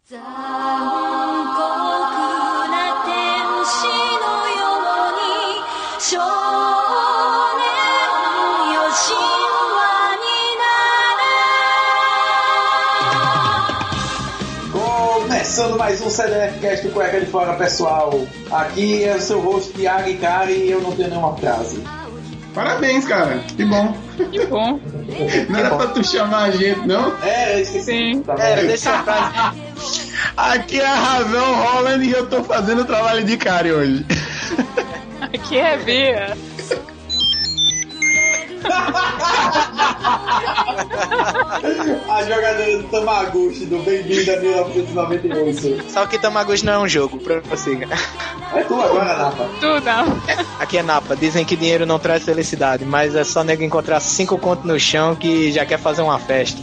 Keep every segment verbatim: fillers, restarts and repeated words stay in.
Começando mais um C D F Cast do Cueca de Fora, pessoal. Aqui é o seu host, Thiago Icari, e eu não tenho nenhuma frase. Parabéns, cara. Que bom. Que bom. Não era pra tu chamar a gente, não? É, eu esqueci. Sim. Tá Era, deixa a frase. Aqui é a razão, Holland, e eu tô fazendo o trabalho de Icari hoje. Aqui é Bia. A jogadora do Tamaguchi do Bem-vindo a mil novecentos e noventa e oito. Só que Tamaguchi não é um jogo, prossiga. É tu agora, Napa. Tu não. Aqui é Napa, dizem que dinheiro não traz felicidade, mas é só nego encontrar cinco contos no chão que já quer fazer uma festa.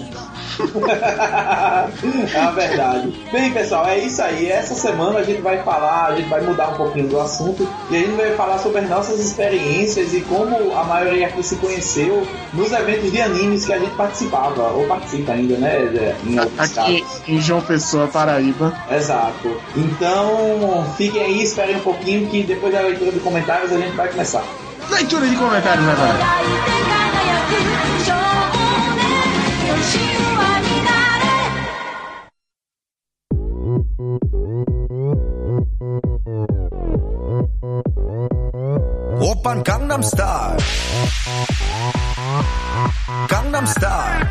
É a verdade. Bem, pessoal, é isso aí. Essa semana a gente vai falar, a gente vai mudar um pouquinho do assunto e a gente vai falar sobre as nossas experiências e como a maioria aqui se conheceu nos eventos de animes que a gente participava, ou participa ainda, né? Em Aqui casos. Em João Pessoa, Paraíba. Exato. Então, fiquem aí, esperem um pouquinho que depois da leitura de comentários a gente vai começar. Leitura de comentários agora. Oppan Gangnam Style. Gangnam Style.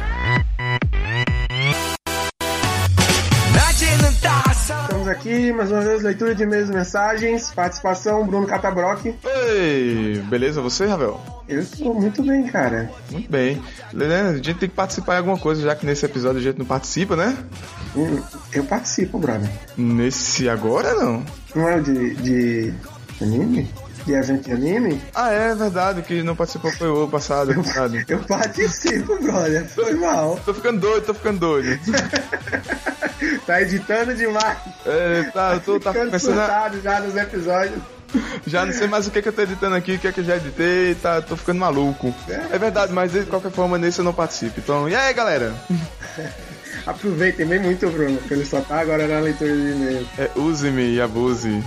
Estamos aqui, mais uma vez, leitura de e-mails e mensagens. Participação, Bruno Catabroc. Ei, beleza, você, Ravel? Eu estou muito bem, cara. Muito bem. A gente tem que participar de alguma coisa, já que nesse episódio a gente não participa, né? Eu participo, brother. Nesse agora, não? Não é o de, de anime? De evento de anime? Ah, é verdade, que não participou foi o passado. Eu, eu participo, brother. Foi mal. Tô ficando doido, tô ficando doido. Tá editando demais. É, tá, eu tô tá pensando a... já nos episódios. Já não sei mais o que, que eu tô editando aqui, o que, que eu já editei, tá, tô ficando maluco. É, é verdade, mas de qualquer forma nesse eu não participo. Então, e aí, galera? Aproveitem bem muito, Bruno, porque ele só tá agora na leitura de e-mail. É, use-me e abuse.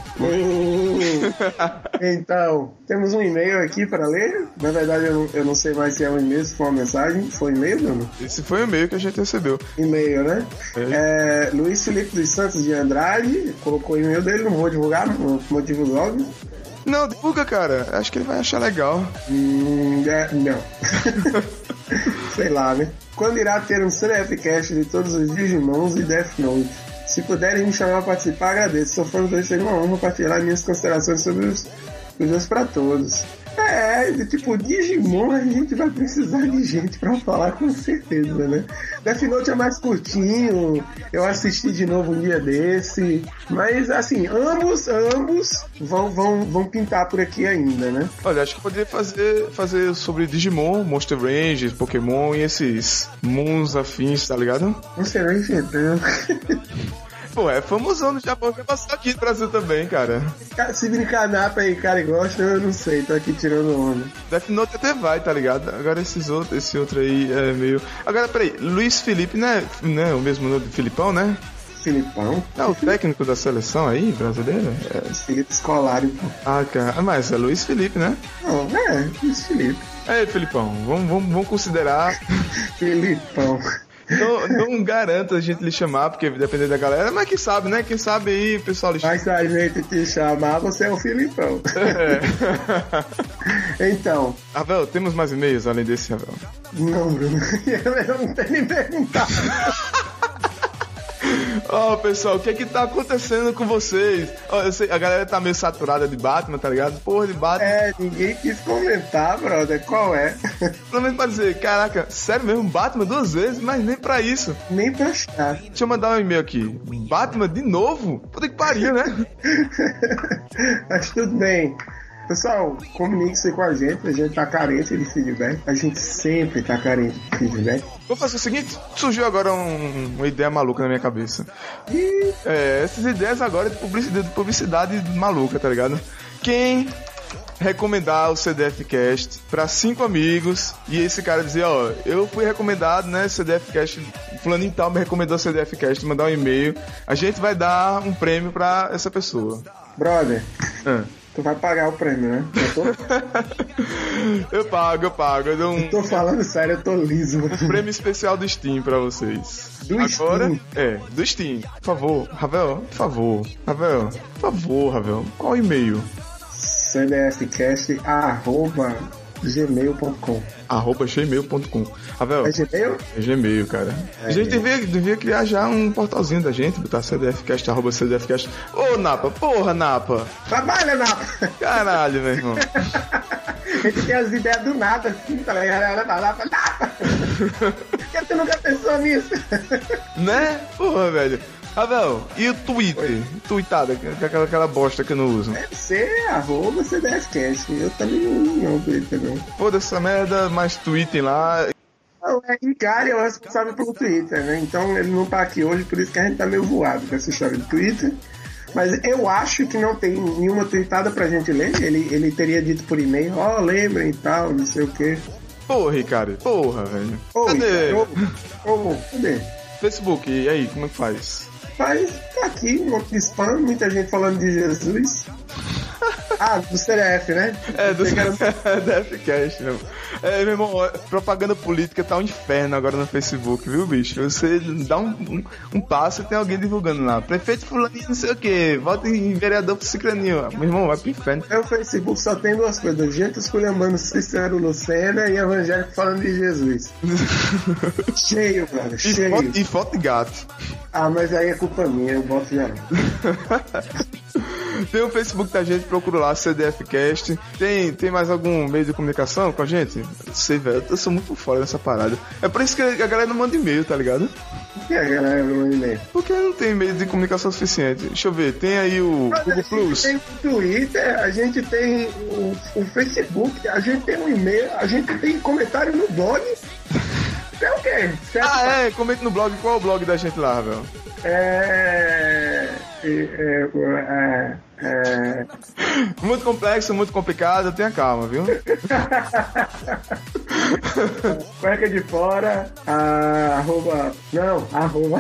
Então, temos um e-mail aqui para ler. Na verdade, eu não, eu não sei mais se é um e-mail, se foi uma mensagem. Foi e-mail, Bruno? Esse foi o e-mail que a gente recebeu. E-mail, né? É. É, Luiz Felipe dos Santos de Andrade colocou o e-mail dele, não vou divulgar, por motivos óbvios. Não, divulga, cara. Acho que ele vai achar legal. Hum, é, não. Sei lá, né? Quando irá ter um C D F Cast de todos os Digimons e Death Note? Se puderem me chamar para participar, agradeço. Sou fã do dois, seria uma honra compartilhar minhas considerações sobre os jogos para todos. É, tipo, Digimon a gente vai precisar de gente pra falar com certeza, né? Death Note é mais curtinho, eu assisti de novo um dia desse, mas assim, ambos, ambos vão, vão, vão pintar por aqui ainda, né? Olha, acho que poderia fazer, fazer sobre Digimon, Monster Range, Pokémon e esses Moons afins, tá ligado? Monster Range não. Pô, é famosão no Japão, que passou aqui no Brasil também, cara. Se brincar Napa aí, cara, e gosta, eu não sei, tô aqui tirando onda. Death Note até vai, tá ligado? Agora esses outros, esse outro aí é meio... Agora, peraí, Luiz Felipe, né? Não é o mesmo nome do Filipão, né? Filipão? É o técnico da seleção aí, brasileira? É. Felipe Scolari, pô. Ah, cara, mas é Luiz Felipe, né? Não, é, Luiz Felipe. Aí, Filipão, vamos, vamos, vamos considerar... Filipão. Não, não garanto a gente lhe chamar, porque depende da galera, mas quem sabe, né? Quem sabe aí o pessoal lhe chama. Mas se a gente te chamar, você é o Filipão. É. Então. Ravel, temos mais e-mails além desse, Ravel? Não, Bruno. Eu não tenho nem perguntado. Ó, oh, pessoal, o que é que tá acontecendo com vocês? Oh, eu sei, a galera tá meio saturada de Batman, tá ligado? Porra de Batman. É, ninguém quis comentar, brother. Qual é? Pelo menos pra dizer, caraca, sério mesmo, Batman duas vezes, mas nem pra isso. Nem pra achar. Deixa eu mandar um e-mail aqui. Batman de novo? Puta que pariu, né? Mas tudo bem. Pessoal, comunique-se com a gente, a gente tá carente de feedback, a gente sempre tá carente de feedback. Vou fazer o seguinte, surgiu agora um, uma ideia maluca na minha cabeça. E... É, essas ideias agora de publicidade, de publicidade maluca, tá ligado? Quem recomendar o C D F Cast pra cinco amigos e esse cara dizer, ó, eu fui recomendado, né, C D F Cast, fulano tal me recomendou o C D F Cast, mandar um e-mail, a gente vai dar um prêmio pra essa pessoa. Brother, Ah. tu vai pagar o prêmio, né? Eu, tô... eu pago, eu pago, eu dou um eu tô falando sério, eu tô liso. prêmio especial do Steam pra vocês. Do Agora, Steam? é, do Steam. Por favor, Ravel, por favor. Ravel, por favor, Ravel. Qual o e-mail? cdfcast arroba gmail ponto com. Arroba gmail ponto com. Ravel, É Gmail? é Gmail, cara. A gente devia, devia criar já um portalzinho da gente, botar cdfcast, arroba cdfcast. Ô, Napa, porra, Napa. Trabalha, Napa! Caralho, meu irmão. A gente tem as ideias do nada, assim, tá ligado? Napa, Napa! Por que tu nunca pensou nisso? Né? Porra, velho. Ravel, e o Twitter? Tweetada, que é aquela, aquela bosta que eu não uso. Deve ser arroba cdfcast. Eu também não uso não, Twitter, não. Foda-se essa merda, mas tweetem lá. Não, é que Gary é o responsável pelo Twitter, né? Então ele não tá aqui hoje, por isso que a gente tá meio voado com essa história do Twitter. Mas eu acho que não tem nenhuma tweetada pra gente ler. Ele, ele teria dito por e-mail, ó, oh, lembrem e tal, não sei o quê. Porra, Ricardo. Porra, velho. Ô, Cadê? Ô, ô, cadê? Facebook, e aí, como é que faz? Mas tá aqui, um monte de spam, muita gente falando de Jesus. Ah, do C D F, né? É, do Pegaram- D F Cast, meu. É, meu irmão, ó, propaganda política tá um inferno agora no Facebook, viu, bicho? Você dá um, um, um passo e tem alguém divulgando lá. Prefeito fulaninho, não sei o que, vota em vereador pro ciclaninho. Meu irmão, vai pro inferno. Meu Facebook só tem duas coisas: gente esculhambando Cícero Lucena e evangélico falando de Jesus. Cheio, cara, E cheio. foto, e foto de gato. Ah, mas aí é culpa minha, eu boto já. Tem o Facebook da gente, procura lá, C D F Cast. Tem, tem mais algum meio de comunicação com a gente? Não sei, velho, eu sou muito por fora dessa parada. É por isso que a galera não manda e-mail, tá ligado? O que é, galera, no e-mail? Porque não tem meio de comunicação suficiente. Deixa eu ver, tem aí o Mas Google a gente Plus. tem o Twitter, a gente tem o, o Facebook, a gente tem o e-mail, a gente tem comentário no blog. É o quê? Certo? Ah, é, comente no blog, qual é o blog da gente lá, velho? É... É... É... é... Muito complexo, muito complicado, tenha calma, viu? Cueca de fora, a, arroba... Não, arroba...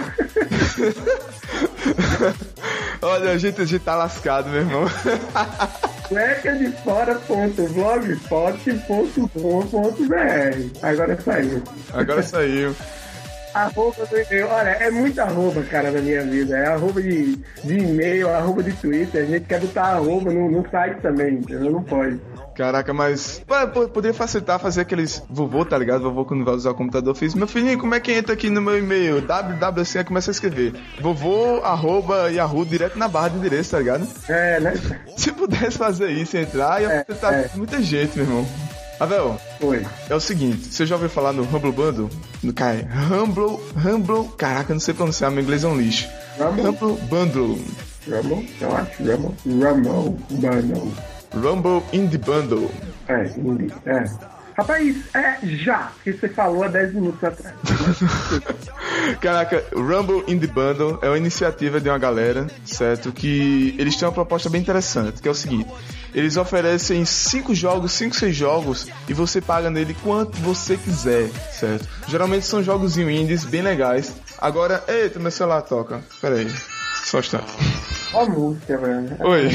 Olha, a gente, a gente tá lascado, meu irmão. cueca de fora ponto blogspot ponto com ponto br. Agora saiu. Agora saiu. Arroba do e-mail. Olha, é muito arroba, cara, na minha vida. É arroba de, de e-mail, arroba de Twitter. A gente quer botar arroba no, no site também, entendeu? Não pode. Caraca, mas pô, pô, poderia facilitar fazer aqueles vovô, tá ligado? Vovô quando vai usar o computador fez, meu filhinho, como é que entra aqui no meu e-mail? www assim, aí começa a escrever. Vovô, arroba, Yahoo, direto na barra de endereço, tá ligado? É, né? Se pudesse fazer isso, entrar, ia É, facilitar é. muita gente, meu irmão. Avel, Foi. é o seguinte, você já ouviu falar no Humble Bundle? No cara, Humble, Humble, caraca, eu não sei pronunciar, meu inglês é um lixo. Rumble? Humble Bundle. Rumble? Eu acho. Rumble. Rumble. Bundle. Rumble in the Bundle. É, indie. É. Rapaz, é já que você falou há dez minutos atrás. Caraca, Rumble in the Bundle é uma iniciativa de uma galera, certo? Que eles têm uma proposta bem interessante, que é o seguinte: eles oferecem cinco jogos, cinco, seis jogos, e você paga nele quanto você quiser, certo? Geralmente são jogos indies bem legais. Agora, eita, meu celular toca. Pera aí, só um instante. Ó a música, velho. Oi.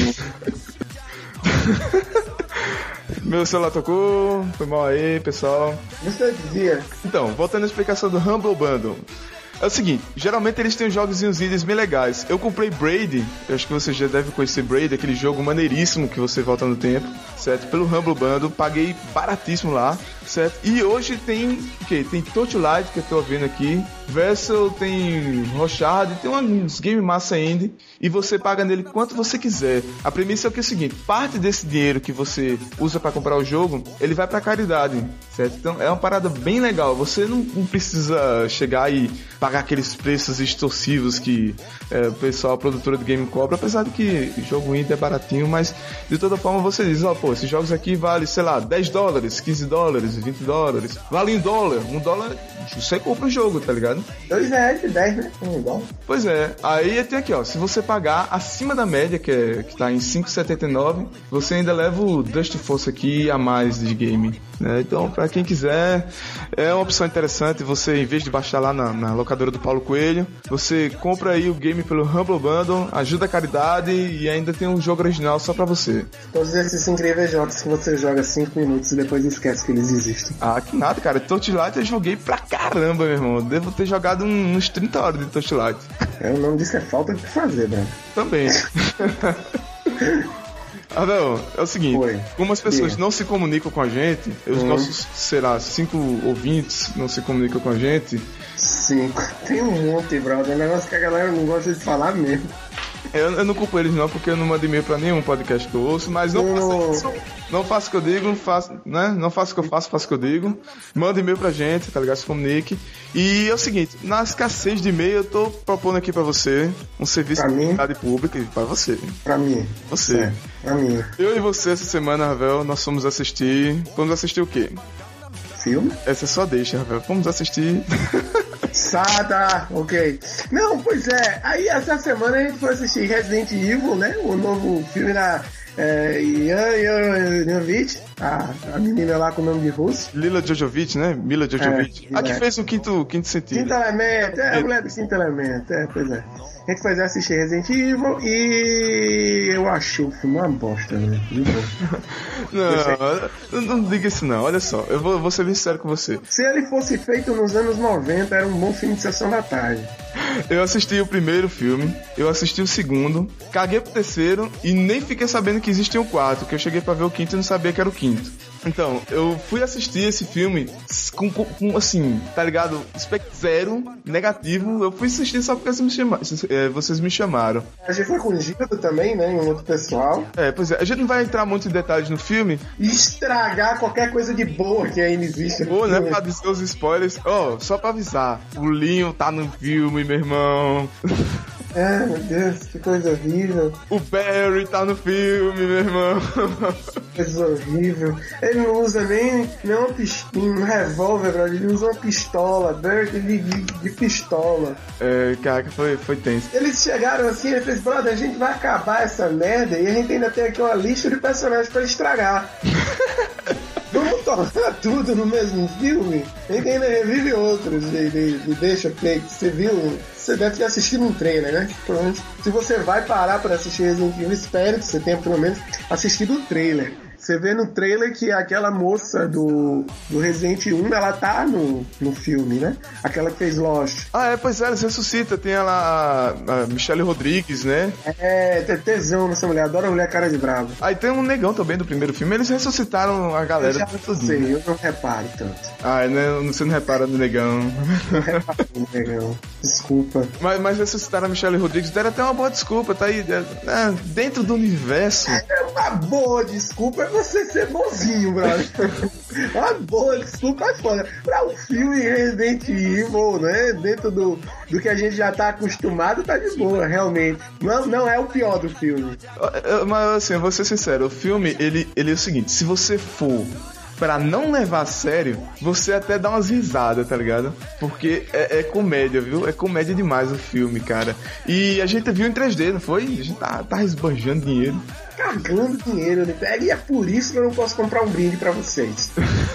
Meu celular tocou, foi mal aí, pessoal. Você dizia. Então, voltando à explicação do Humble Bundle. É o seguinte, geralmente eles têm jogos indies bem legais. Eu comprei Braid, eu acho que você já deve conhecer Braid, aquele jogo maneiríssimo que você volta no tempo, certo? Pelo Humble Bundle, paguei baratíssimo lá, certo? E hoje tem o quê? Tem Torchlight, que eu tô vendo aqui, Vessel, tem Rochard, tem uns game massa indie, e você paga nele quanto você quiser. A premissa é o que é o seguinte, parte desse dinheiro que você usa para comprar o jogo, ele vai pra caridade, certo? Então é uma parada bem legal, você não, não precisa chegar e pagar aqueles preços extorsivos que é, o pessoal, a produtora de game cobra, apesar de que jogo indie é baratinho, mas de toda forma você diz, ó, oh, pô, esses jogos aqui valem, sei lá, dez dólares, quinze dólares, dólares, vinte dólares. Vale um dólar. Um dólar, você compra o jogo, tá ligado? Dois reais e dez, né? Um dólar. Pois é. Aí tem aqui, ó. Se você pagar acima da média, que, é, que tá em cinco reais e setenta e nove centavos, você ainda leva o Dust Force aqui a mais de game. Né? Então, pra quem quiser, é uma opção interessante. Você, em vez de baixar lá na, na locadora do Paulo Coelho, você compra aí o game pelo Humble Bundle, ajuda a caridade e ainda tem um jogo original só pra você. Todos esses incríveis jogos que você joga cinco minutos e depois esquece que eles existem. Ah, que nada, cara. Torchlight eu joguei pra caramba, meu irmão. Devo ter jogado um, uns trinta horas de Torchlight. É, o nome disso é falta de fazer, Branco. Também. Ah, não, é o seguinte, Oi. como as pessoas Diga. não se comunicam com a gente, os hum. nossos, sei lá, cinco ouvintes não se comunicam com a gente. Cinco. Tem um monte, brother. É um negócio que a galera não gosta de falar mesmo. Eu, eu não culpo eles não, porque eu não mando e-mail pra nenhum podcast que eu ouço, mas não oh. faço isso. Não faço o que eu digo, faço, né? Não faço o que eu faço, faço o que eu digo. Manda e-mail pra gente, tá ligado? Se comunique. E é o seguinte, na escassez de e-mail, eu tô propondo aqui pra você um serviço de utilidade pública pra você. Pra mim. Você. É, pra mim. Eu e você essa semana, Ravel, nós fomos assistir... Vamos assistir o quê? Filme? Essa só deixa, Ravel. Vamos assistir... Sada, ok. Não, pois é. Aí essa semana a gente foi assistir Resident Evil, né? O novo filme da é, Ian Jovovich, a, a menina lá com o nome de russo. Lila Jovovich, né? Mila Jovovich. É, a que é. fez o quinto, quinto sentido. Quinto elemento, é a mulher do quinto elemento, é, pois é. A gente foi assistir Resident Evil e eu achei o filme uma bosta, né? Não, não, não diga isso não, olha só, eu vou, vou ser bem sincero com você. Se ele fosse feito nos anos noventa, era um bom filme de sessão da tarde. Eu assisti o primeiro filme, eu assisti o segundo, caguei pro terceiro e nem fiquei sabendo que existia um quarto, que eu cheguei pra ver o quinto e não sabia que era o quinto. Então, eu fui assistir esse filme com, com, com assim, tá ligado? Aspecto zero, negativo. Eu fui assistir só porque vocês me chamaram. Vocês me chamaram. A gente foi com o Gildo também, né? E um outro pessoal. É, pois é. A gente não vai entrar muito em detalhes no filme. Estragar qualquer coisa de boa que ainda existe. Pô, né? Pra dizer os spoilers. Ó, oh, só pra avisar. O Leon tá no filme, meu irmão. Ah, meu Deus, que coisa horrível. O Barry tá no filme, meu irmão. Coisa horrível. Ele não usa nem, nem uma pistola, um revólver, ele usa uma pistola. Barry de, de, de pistola. É, cara, foi, foi tenso. Eles chegaram assim e fez, brother, a gente vai acabar essa merda e a gente ainda tem aqui uma lista de personagens pra estragar. Vamos tornar tudo no mesmo filme? A gente ainda revive outros e, e, e deixa que você viu. Você deve ter assistido um trailer, né? Provavelmente, se você vai parar para assistir Resident Evil, espero que você tenha pelo menos assistido o trailer. Você vê no trailer que aquela moça do, do Resident um, ela tá no, no filme, né? Aquela que fez Lost. Ah, é, pois é, ela ressuscita. Tem ela, a, a Michelle Rodrigues, né? É, tem tesão nessa mulher. Adoro a mulher cara de brava. Aí tem um negão também do primeiro filme. Eles ressuscitaram a galera. Eu já não sei, eu não reparo tanto. Ah, né, você não repara no negão. Não reparo no negão. Desculpa. Mas, mas ressuscitaram a Michelle Rodrigues. Deram até uma boa desculpa, tá aí. É, dentro do universo. É uma boa desculpa. Você ser bonzinho, brother. Uma boa desculpa é foda. Pra um filme Resident Evil, né? Dentro do, do que a gente já tá acostumado, tá de boa, realmente. Não, não é o pior do filme. Mas assim, eu vou ser sincero, o filme, ele, ele é o seguinte, se você for pra não levar a sério, você até dá umas risadas, tá ligado? Porque é, é comédia, viu? É comédia demais o filme, cara. E a gente viu em três D, não foi? A gente tá, tá esbanjando dinheiro. Cagando dinheiro, né? E é por isso que eu não posso comprar um brinde pra vocês.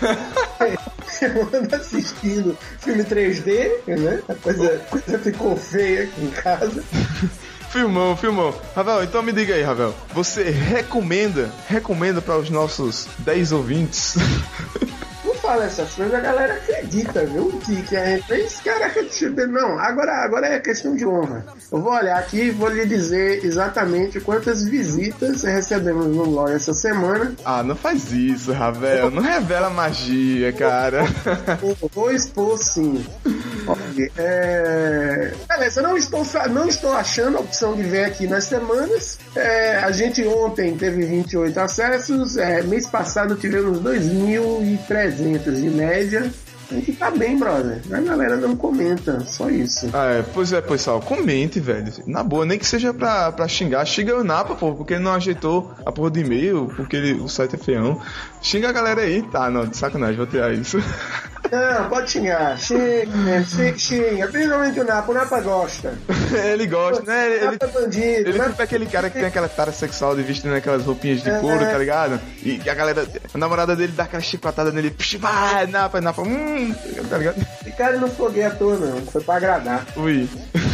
Eu ando assistindo filme três D, né? A coisa, a coisa ficou feia aqui em casa. Filmão, filmão. Ravel, então me diga aí, Ravel. Você recomenda, recomenda para os nossos dez ouvintes? Não fala essas coisas, a galera acredita, viu? Que, que a gente fez, caraca, deixa eu ver. Não, agora, agora é questão de honra. Eu vou olhar aqui e vou lhe dizer exatamente quantas visitas recebemos no blog essa semana. Ah, não faz isso, Ravel. Não revela magia, cara. Vou, vou expor sim. Okay. É... Beleza, não estou, não estou achando a opção de ver aqui nas semanas. É, a gente ontem teve vinte e oito acessos, é, mês passado tivemos dois mil e trezentos de média. A gente tá bem, brother. A galera não comenta, só isso. Ah, é, pois é, pessoal, comente, velho. Na boa, nem que seja pra, pra xingar. Xinga o Napa, pô, porque ele não ajeitou a porra de e-mail, porque ele, o site é feião. Xinga a galera aí. Tá, não, de sacanagem, vou tirar isso. Não, pode xingar. Xinga, xinga, xinga. Principalmente o Napa. O Napa gosta. Ele gosta, né? Ele, o Napa é bandido. ele Napa... tipo aquele cara que tem aquela tara sexual de vestindo aquelas roupinhas de couro, é. tá ligado? E a galera, a namorada dele dá aquela chicotada nele. Psh, vai, Napa, Napa, hum, tá ligado? Esse cara não foguei à toa, não. Foi pra agradar. Ui.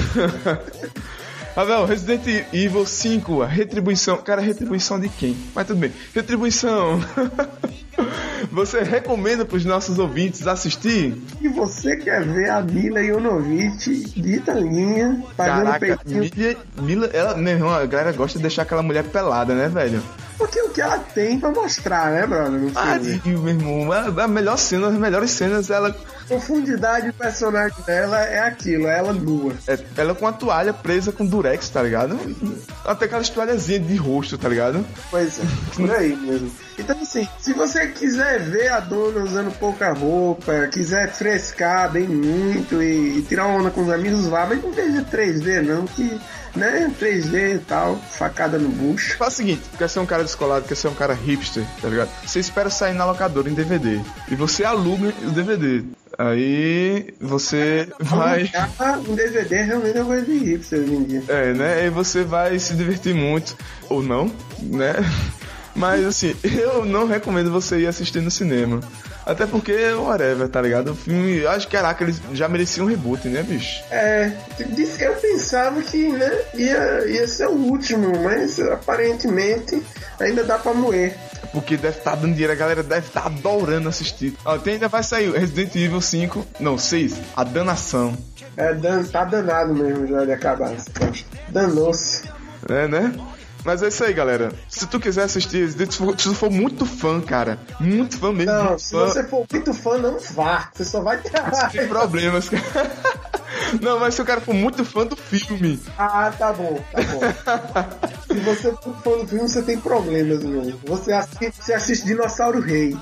Ravel, Resident Evil cinco, a retribuição. Cara, retribuição de quem? Mas tudo bem. Retribuição. Você recomenda pros nossos ouvintes assistir? E você quer ver a Mila Jovovich de tanguinha, pagando Caraca, peitinho? Mila, Mila, ela, meu irmão, a galera gosta de deixar aquela mulher pelada, né, velho? Porque o que ela tem pra mostrar, né, brother? No Ah, filme. meu irmão, a, a melhor cena, as melhores cenas, ela, Profundidade do personagem dela é aquilo, é ela nua. é, ela com a toalha presa com durex, tá ligado? Até aquelas toalhazinhas de rosto, tá ligado? Pois é, por aí mesmo. Então, assim, se você quiser ver a dona usando pouca roupa, quiser frescar bem muito e, e tirar uma onda com os amigos, vá, mas não veja três D, não, que, né, três D e tal, facada no bucho. Faz o seguinte, quer ser um cara descolado, quer ser um cara hipster, tá ligado? Você espera sair na locadora em D V D e você aluga o D V D. Aí você vai... Ah, um D V D realmente é coisa de hipster hoje em dia. É, né? Aí você vai se divertir muito, ou não, né? Mas assim, eu não recomendo você ir assistir no cinema. Até porque, whatever, tá ligado? O filme, eu acho que, caraca, eles já mereciam um reboot, né, bicho? É, eu pensava que, né, ia, ia ser o último, mas aparentemente ainda dá pra moer. Porque deve estar tá dando dinheiro, a galera deve estar tá adorando assistir. Ó, tem, ainda vai sair Resident Evil cinco, não, seis, A Danação. É, dan, tá danado mesmo já de acabar. Danou-se. É, né? Mas é isso aí, galera. Se tu quiser assistir, se tu for, se tu for muito fã, cara, muito fã mesmo. Não, muito se fã, você for muito fã, não vá. Você só vai ter tem problemas, cara. Não, mas se o cara for muito fã do filme. Ah, tá bom, tá bom. Se você for fã do filme, você tem problemas, meu. Você assiste, você assiste Dinossauro Rei.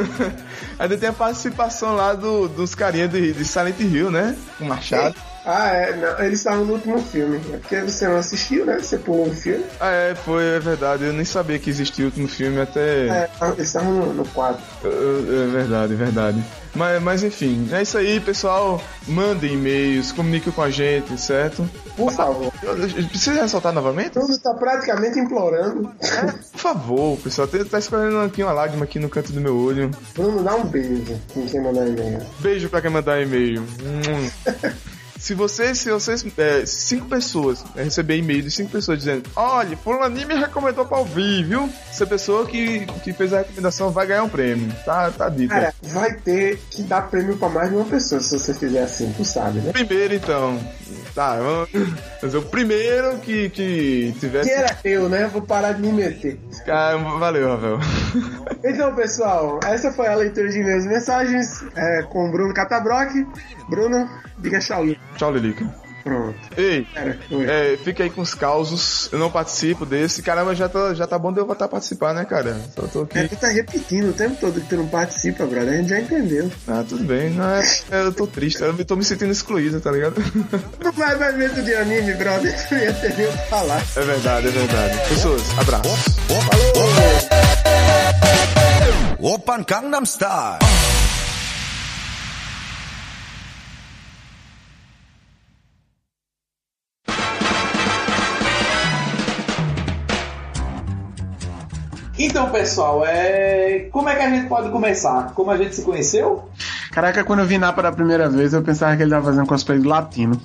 Ainda tem a participação lá do, dos carinha de, de Silent Hill, né? Com o Machado. Ah, é, não, eles estavam no último filme. É porque você não assistiu, né? Você pulou um filme. Ah, é, foi, é verdade. Eu nem sabia que existia o último filme até. É, eles estavam no, no quadro. É, é verdade, é verdade. Mas, mas enfim, é isso aí, pessoal. Mandem e-mails, comuniquem com a gente, certo? Por favor. Precisa ressaltar novamente? Tudo tá praticamente implorando. Por favor, pessoal. Tá escorrendo aqui uma lágrima aqui no canto do meu olho. Bruno, dá um beijo em quem mandar e-mail. Beijo pra quem mandar e-mail. Hum. Se vocês, se vocês, é, cinco pessoas, é, receber e-mail de cinco pessoas dizendo: olha, fulaninho me recomendou pra ouvir, viu? Essa pessoa que, que fez a recomendação vai ganhar um prêmio. Tá, tá dito. Cara, vai ter que dar prêmio pra mais de uma pessoa se você fizer assim, tu sabe, né? Primeiro, então. Tá, vamos fazer o primeiro que, que tivesse. Que era eu, né? Vou parar de me meter. Ah, valeu, Ravel. Então, pessoal, essa foi a leitura de e-mails e mensagens é, com o Bruno Catabroc. Bruno, diga tchau. Tchau, Lilica. Pronto. Ei, Era, é, fica aí com os causos. Eu não participo desse. Caramba, já tá, já tá bom de eu voltar a participar, né, cara? Só tô aqui. É, tu tá repetindo o tempo todo que tu não participa, brother. A gente já entendeu. Ah, tudo bem. Não é, eu tô triste. Eu tô me sentindo excluído, tá ligado? Não vai mais evento de anime, brother. Eu ia ter nem o que falar. É verdade, é verdade. Pessoas, abraço. Oppan Gangnam Style. Então, pessoal, é... como é que a gente pode começar? Como a gente se conheceu? Caraca, quando eu vi Napa da primeira vez, eu pensava que ele tava fazendo cosplay do latino.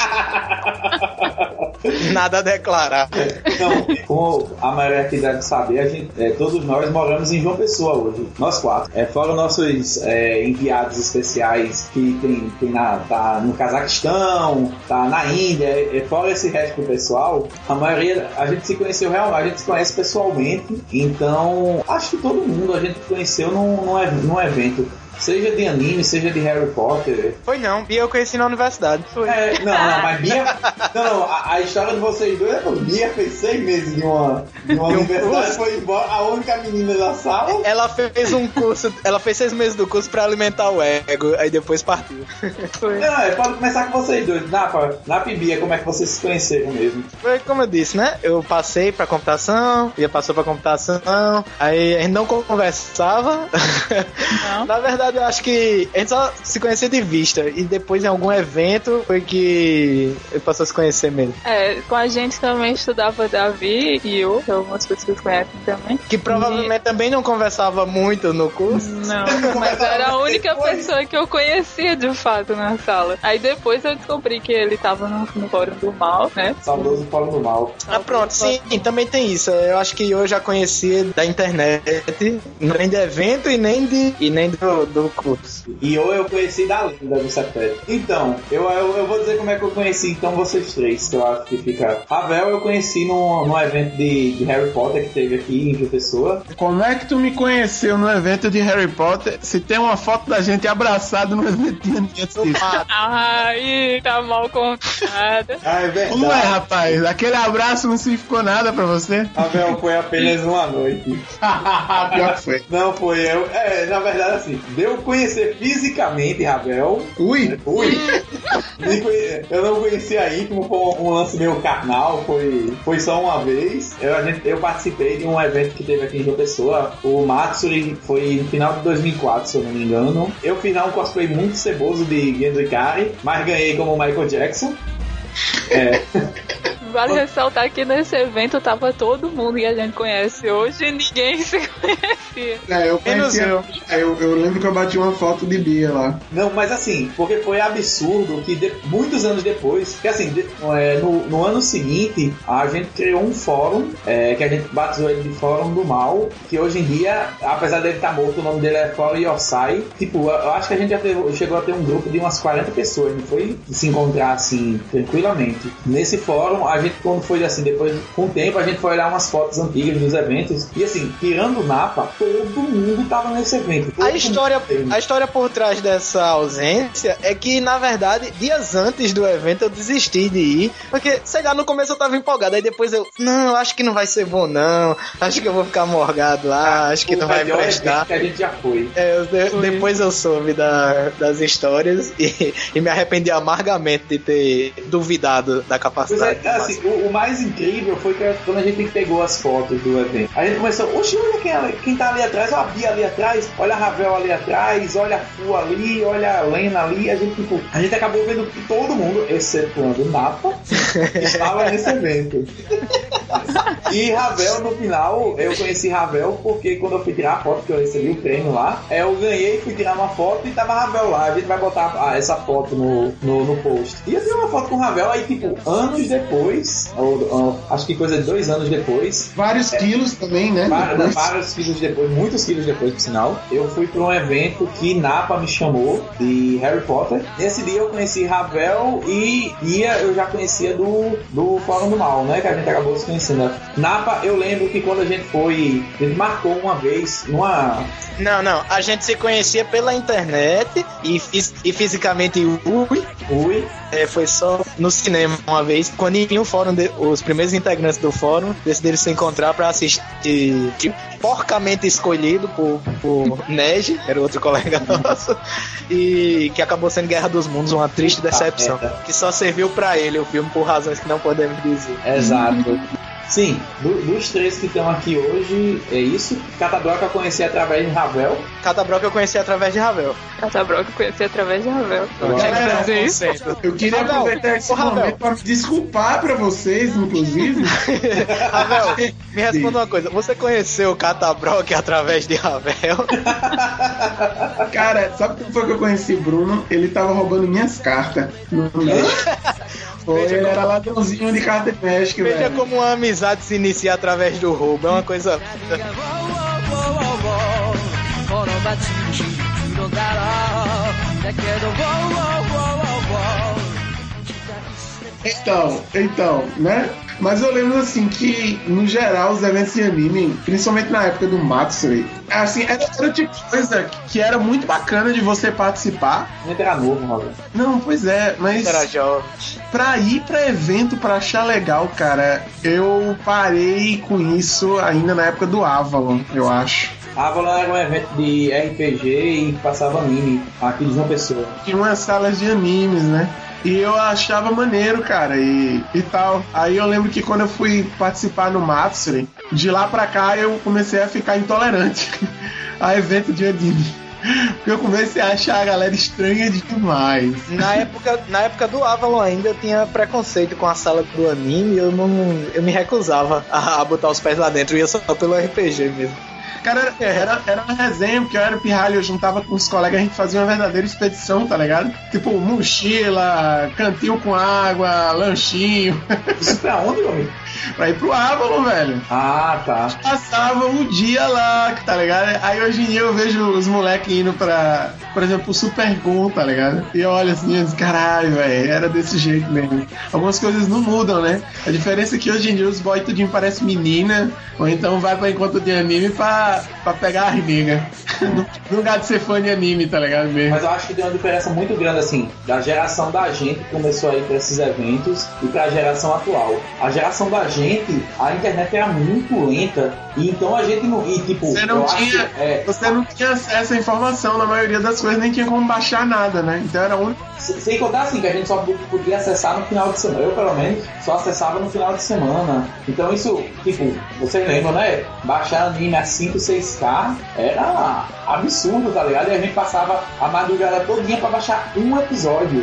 Nada a declarar. Então, como a maioria aqui deve saber, a gente, é, todos nós moramos em João Pessoa hoje, nós quatro. É, fora nossos é, enviados especiais que tem, tem na, tá no Cazaquistão, tá na Índia, é, fora esse resto do pessoal, a maioria, a gente se conheceu realmente, a gente se conhece pessoalmente, então acho que todo mundo a gente conheceu num, num, num evento. seja de anime, seja de Harry Potter. Foi não, Bia eu conheci na universidade. Foi. É, não, não, mas Bia. Não, não, a, a história de vocês dois é quando Bia fez seis meses de uma, de uma universidade e foi embora, a única menina da sala. Ela fez um curso, ela fez seis meses do curso pra alimentar o ego, aí depois partiu. Foi. Não, é, pode começar com vocês dois. Napa, Napa e Bia, como é que vocês se conheceram mesmo? Foi como eu disse, né? Eu passei pra computação, Bia passou pra computação, aí a gente não conversava. Não. Na verdade, eu acho que a gente só se conhecia de vista, e depois em algum evento foi que ele passou a se conhecer mesmo. É, com a gente também estudava Davi e eu, que algumas pessoas conhecem também. Que provavelmente também não conversava muito no curso. Não, mas era a única pessoa que eu conhecia de fato na sala. Aí depois eu descobri que ele tava no, no Fórum do Mal, né? Saudoso Fórum do Mal. Ah, pronto, sim, também tem isso. Eu acho que eu já conhecia da internet, nem de evento e nem, de, e nem do, do curso. E eu, eu conheci da lenda do Cepete. Então, eu, eu, eu vou dizer como é que eu conheci então vocês três, que eu acho que fica. Ravel eu conheci num, num evento de, de Harry Potter que teve aqui em João Pessoa. Como é que tu me conheceu no evento de Harry Potter se tem uma foto da gente abraçado no evento de Aninha? Ai, tá mal contada. Ah, é verdade. Como é, rapaz? Aquele abraço não significou nada pra você? Ravel foi apenas uma noite. Pior que foi. Não, foi eu. É, na verdade, assim, deu conhecer fisicamente Ravel. Ui! Ui! Me conhe- Eu não conhecia íntimo, foi um, um lance meio carnal, foi, foi só uma vez. Eu, a gente- eu participei de um evento que teve aqui em João Pessoa, o Matsuri, foi no final de dois mil e quatro, se eu não me engano. Eu fiz um cosplay muito ceboso de Genzo Ikari, mas ganhei como Michael Jackson. É. Vale ressaltar que nesse evento tava todo mundo que a gente conhece hoje e ninguém se conhecia. É, eu Menos conhecia, eu. é, eu, eu lembro que eu bati uma foto de Bia lá. Não, mas assim, porque foi absurdo que de- muitos anos depois, que assim, de- é, no, no ano seguinte, a gente criou um fórum, é, que a gente batizou ele de Fórum do Mal, que hoje em dia, apesar dele estar morto, o nome dele é Fórum Yosai. Tipo, eu, eu acho que a gente já teve- chegou a ter um grupo de umas quarenta pessoas, não foi se encontrar assim, tranquilamente. Nesse fórum, a gente, quando foi assim, depois, com o tempo, a gente foi olhar umas fotos antigas dos eventos, e assim, tirando o Napa, todo mundo tava nesse evento. Todo A história, mundo teve. a história por trás dessa ausência é que, na verdade, dias antes do evento eu desisti de ir, porque, sei lá, no começo eu tava empolgado, aí depois eu, não, acho que não vai ser bom não, acho que eu vou ficar morgado lá, acho que O não vai melhor prestar. evento que a gente já foi. É, eu de- depois eu soube da- das histórias e, e me arrependi amargamente de ter duvidado da Pois capacidade. é, assim, o, o mais incrível foi que quando a gente pegou as fotos do evento, a gente começou, oxe, olha quem, é- quem tá ali atrás, olha a Bia ali atrás, olha a Ravel ali atrás, olha a Fu ali, olha a Lena ali, a gente, tipo, a gente acabou vendo que todo mundo, excetuando o Napa, estava nesse evento. E Ravel, no final, eu conheci Ravel porque quando eu fui tirar a foto, que eu recebi o prêmio lá, é, eu ganhei, fui tirar uma foto e tava Ravel lá. A gente vai botar ah, essa foto no, no, no post. E eu tirei uma foto com o Ravel, aí tipo, anos depois, ou, ou, acho que coisa de dois anos depois, Vários quilos também, né? Para- Depois. vários quilos depois, muitos quilos depois, por sinal, eu fui para um evento que Napa me chamou de Harry Potter. Nesse dia eu conheci Ravel e Ia eu já conhecia do, do Fórum do Mal, né? Que a gente acabou se conhecendo. Napa, eu lembro que quando a gente foi, a gente marcou uma vez numa. Não, não, a gente se conhecia pela internet e, fis- e fisicamente ui, Ui, é, foi só no cinema uma vez, quando em um fórum, de- os primeiros integrantes do fórum decidiram se encontrar pra assistir, tipo, porcamente escolhido por, por Nej, era outro colega nosso, e que acabou sendo Guerra dos Mundos, uma triste decepção, merda. que só serviu pra ele o filme por razões que não podemos dizer. exato. Sim, do- dos três que estão aqui hoje, é isso. Catabroca eu conheci através de Ravel. Catabroca eu conheci através de Ravel. Catabroca eu conheci através de Ravel. Agora, Tinha que Galera, fazer isso. Eu queria Ravel, aproveitar esse ô, Ravel. momento para me desculpar pra vocês, inclusive. Ravel, me responda uma coisa, você conheceu o Catabroca através de Ravel? Cara, sabe como foi que eu conheci Bruno? Ele tava roubando minhas cartas no México. Foi, Veja ele como- era ladrãozinho de carta de México, Veja velho. como uma amizade se inicia através do roubo, é uma coisa... Então, então, né? Mas eu lembro assim que, no geral, os eventos de anime, principalmente na época do Matsuri, assim, era, era o tipo de coisa que era muito bacana de você participar. Não era novo, Robert. Não, pois é, mas Era jovem. pra ir pra evento, pra achar legal, cara, eu parei com isso ainda na época do Avalon, eu acho. Avalon era um evento de R P G e passava anime aqui de João Pessoa. Tinha umas salas de animes, né? E eu achava maneiro, cara, e, e tal. Aí eu lembro que quando eu fui participar no Matsuri, de lá pra cá eu comecei a ficar intolerante a evento de anime. Porque eu comecei a achar a galera estranha demais. Na época, na época do Avalon ainda eu tinha preconceito com a sala do anime, eu não, eu me recusava a, a botar os pés lá dentro, eu ia só pelo R P G mesmo. Cara, era, era, era uma resenha, porque eu era pirralho, eu juntava com os colegas, a gente fazia uma verdadeira expedição, tá ligado? Tipo, mochila, cantil com água, lanchinho. Isso pra onde, meu amigo? Pra ir pro Avalon, velho. Ah, tá. Passava o dia lá, tá ligado? Aí hoje em dia eu vejo os moleques indo pra, por exemplo, o Super Gun, tá ligado? E eu olho assim e digo, caralho, velho, era desse jeito mesmo. Algumas coisas não mudam, né? A diferença é que hoje em dia os boy tudinho parece menina, ou então vai pra encontro de anime pra, pra pegar as nega. No lugar de ser fã de anime, tá ligado mesmo? Mas eu acho que tem uma diferença muito grande, assim, da geração da gente que começou a ir pra esses eventos e pra geração atual. A geração da gente, a internet era muito lenta, e então a gente não... E, tipo, você não, tinha, que, é, você não tinha acesso à informação na maioria das coisas, nem tinha como baixar nada, né? Então era único. Sem contar assim, que a gente só podia acessar no final de semana. Eu, pelo menos, só acessava no final de semana. Então isso, tipo, vocês lembram, né? Baixar anime a cinco, seis K era absurdo, tá ligado? E a gente passava a madrugada todinha pra baixar um episódio.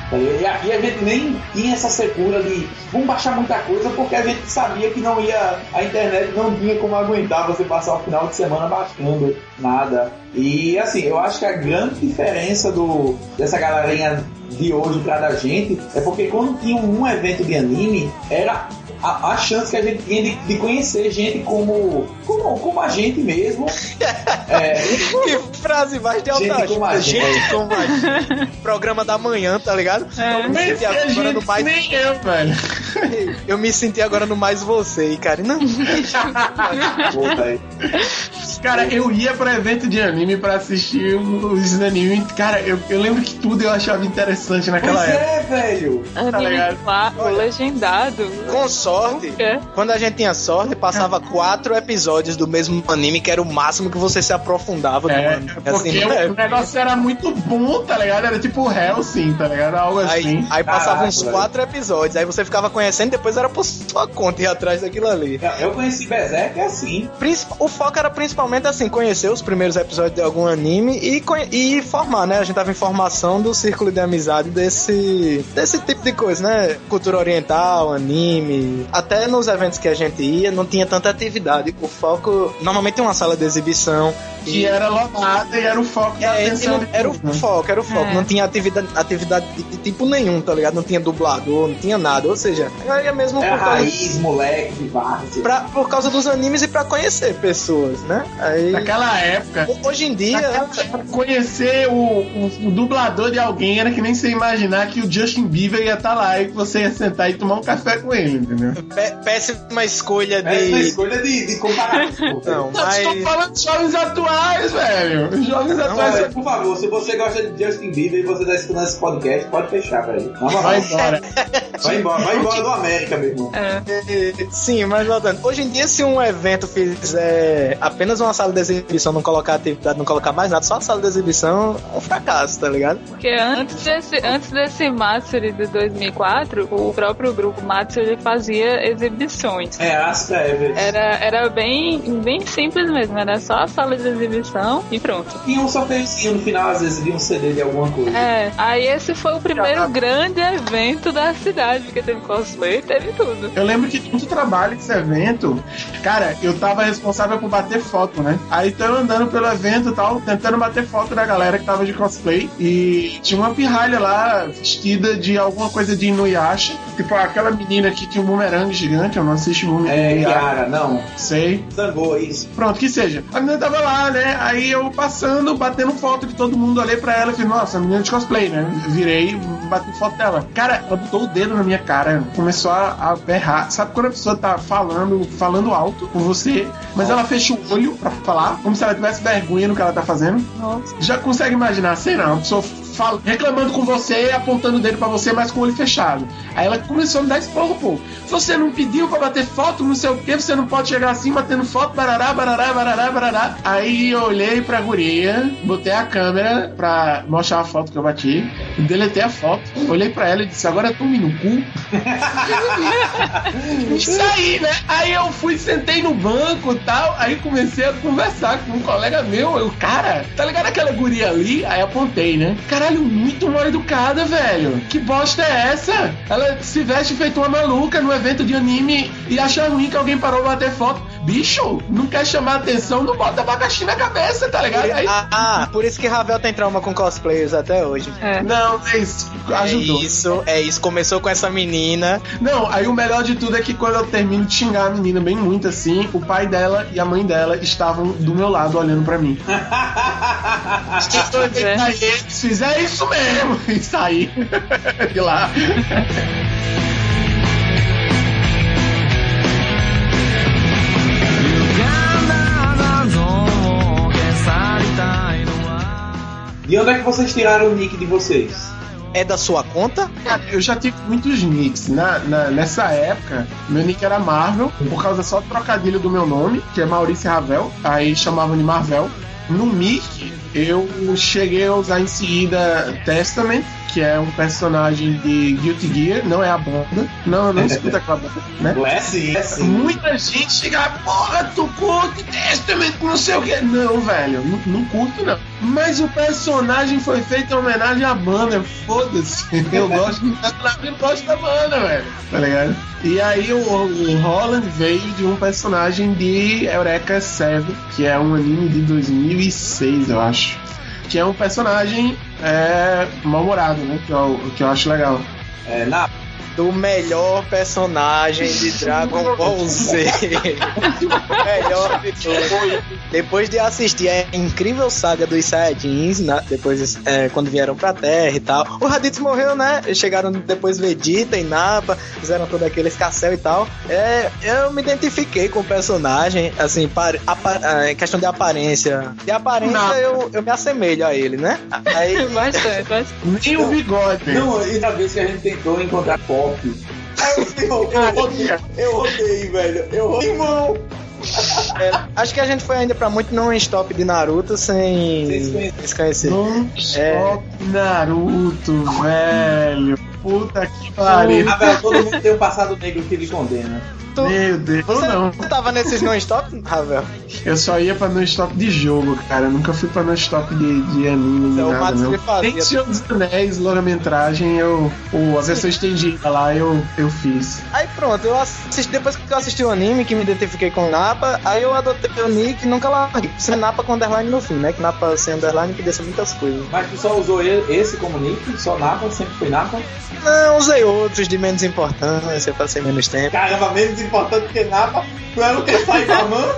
E aqui a gente nem tinha essa secura de vamos baixar muita coisa, porque a gente sabia que não ia, a internet não tinha como aguentar você passar o final de semana baixando nada. E assim, eu acho que a grande diferença do, dessa galerinha de hoje pra da gente é porque quando tinha um evento de anime, era a, a chance que a gente tinha de, de conhecer gente como, como, como a gente mesmo. É, que frase mais de alta gente como a gente. Gente como a gente. Programa da manhã, tá ligado? É. Eu me senti agora gente, no mais... nem eu, velho. Eu me senti agora no mais você, e cara, não. Volta aí. Cara, eu ia pra evento de anime pra assistir os animes. Cara, eu, eu lembro que tudo eu achava interessante naquela Pois época. é, velho. Anime ligado? claro, legendado. Com sorte, É. quando a gente tinha sorte, passava quatro episódios do mesmo anime, que era o máximo que você se aprofundava no É, anime. porque Assim, o né? negócio era muito bom, tá ligado? Era tipo Hellsing, tá ligado? Algo Aí, assim. aí passava Caraca, uns velho. quatro episódios, aí você ficava conhecendo, depois era por sua conta ir atrás daquilo ali. Eu conheci Berserk assim. Princip- O foco era principalmente assim, conhecer os primeiros episódios de algum anime e, conhe- e formar, né? A gente tava em formação do círculo de amizade desse, desse tipo de coisa, né? Cultura oriental, anime. Até nos eventos que a gente ia, não tinha tanta atividade. O foco, normalmente tem uma sala de exibição. Que era lotada e era o foco da É, atenção. não- era o de tudo, né? foco, era o foco. É. Não tinha atividade, atividade de, de tipo nenhum, tá ligado? Não tinha dublador, não tinha nada. Ou seja, era mesmo Era por causa, raiz, moleque, de várzea. pra, por causa dos animes e pra conhecer pessoas, né? Aí, Naquela época. hoje em dia, Naquela época, conhecer o, o, o dublador de alguém era que nem você imaginar que o Justin Bieber ia estar lá e que você ia sentar e tomar um café com ele, entendeu? pé- péssima escolha Essa é uma de. escolha de, de comparação. Não, Eu estou mas. falando de jovens atuais, velho. Os jovens atuais. Olha, por favor, se você gosta de Justin Bieber e você tá escutando esse podcast, pode fechar, velho. Na moral. Vai embora. Vai embora, vai embora do América, meu irmão. É. Sim, mas voltando. Hoje em dia, se um evento fizer apenas uma sala de exibição, não colocar atividade, não colocar mais nada, só a sala de exibição, é um fracasso, tá ligado? Porque antes desse, antes desse Matsuri de dois mil e quatro, o próprio grupo Matsuri fazia exibições. É, as prévias. Era, era bem, bem simples mesmo, era só a sala de exibição e pronto. Tinha um sorteiozinho no final, às vezes, de um C D de alguma coisa. É, aí esse foi o primeiro grande evento da cidade, porque teve cosplay, teve tudo. Eu lembro que tinha muito trabalho desse evento. Cara, eu tava responsável por bater foto, né? Aí tô eu andando pelo evento e tal, tentando bater foto da galera que tava de cosplay. E tinha uma pirralha lá, vestida de alguma coisa de Inuyasha. Tipo, aquela menina que tinha um bumerangue gigante, eu não assisto muito É, Inuyasha. Yara, não. Sei. Zangou isso. Pronto, que seja. A menina tava lá, né? Aí eu passando, batendo foto de todo mundo, olhei pra ela e falei, nossa, menina de cosplay, né? Virei, bati foto dela. Cara, ela botou o dedo na minha cara, começou a, a berrar. Sabe quando a pessoa tá falando, falando alto com você, mas ela fecha o olho pra falar, como se ela tivesse vergonha no que ela tá fazendo? Nossa. Já consegue imaginar a cena? Uma pessoa fala, reclamando com você, apontando o dedo pra você, mas com o olho fechado. Aí ela começou a me dar esporro, pô. Você não pediu pra bater foto, não sei o que, você não pode chegar assim batendo foto, barará, barará, barará, barará. Aí eu olhei pra guria, botei a câmera pra mostrar a foto que eu bati, deletei a foto, olhei pra ela e disse, agora tome no cu. Isso aí, né? Aí eu fui, sentei no banco e tal, aí comecei a conversar com um colega meu, eu, cara, tá ligado aquela guria ali? Aí apontei, né? Caralho, muito mal educada, velho. Que bosta é essa? Ela se veste feito uma maluca no evento de anime e acha ruim que alguém parou pra bater foto. Bicho, não quer chamar atenção, não bota abacaxi na cabeça, tá ligado? Aí... Ah, por isso que Ravel tem trauma com cosplayers até hoje. É. Não, mas ajudou. É isso, é isso. Começou com essa menina. Não, aí o melhor de tudo é que quando eu termino de xingar a menina bem muito assim, o pai dela e a mãe dela estavam do meu lado olhando pra mim. Se fizer isso mesmo, e sair de lá. De onde é que vocês tiraram o nick de vocês? É da sua conta? Eu já tive muitos nicks. Na, na, nessa época, meu nick era Marvel, por causa só do trocadilho do meu nome, que é Maurício Ravel. Aí chamavam de Marvel. No Mickey, eu cheguei a usar em seguida Testament, que é um personagem de Guilty Gear, não é a banda. Não, não escuta aquela banda, né? É sim, é sim. Muita gente chega, porra, tu curte Testament, não sei o que. Não, velho, não, não curto não. Mas o personagem foi feito em homenagem à banda, foda-se. Eu gosto do personagem, eu gosto da banda, velho. Tá ligado? E aí o, o Holland veio de um personagem de Eureka sete, que é um anime de dois mil e seis, eu acho. Que é um personagem é, mal-humorado, né? Que eu, que eu acho legal. É, na... Do melhor personagem de Dragon Ball Z. Melhor de todos. Depois de assistir a incrível saga dos Saiyajins, na, depois é, quando vieram pra Terra e tal. O Raditz morreu, né? Chegaram depois Vegeta e Nappa, fizeram todo aquele escarcel e tal. É, eu me identifiquei com o personagem, assim, par, apa, é, questão de aparência. De aparência eu, eu me assemelho a ele, né? Aí, bastante, bastante. Nem o bigode. Não, e na vez que a gente tentou encontrar pop. Aí eu, eu, rodei, eu rodei, velho. Eu rodei, irmão. É, acho que a gente foi ainda pra muito non-stop de Naruto sem desconhecer. Non-stop é... Naruto, velho. Puta que pariu. Ah, velho, todo mundo tem um passado negro que lhe condena. Tu, Meu Deus, você não. Você tava nesses non-stop, Ravel? Eu só ia pra non-stop de jogo, cara. Eu nunca fui pra non-stop de, de anime, nem nada, não. Nem Senhor dos Anéis, longa-metragem, eu... Ou a versão estendida lá, eu, eu fiz. Aí pronto, eu assisti, depois que eu assisti o anime, que me identifiquei com o Nappa, aí eu adotei o nick e nunca larguei. Sem Nappa com underline no fim, né? Que Nappa sem underline que deixa muitas coisas. Mas tu só usou esse como nick? Só Nappa? Sempre foi Nappa? Não, usei outros de menos importância, passei menos tempo. Caramba, menos importante que Nappa, tu não quer sair com a mão?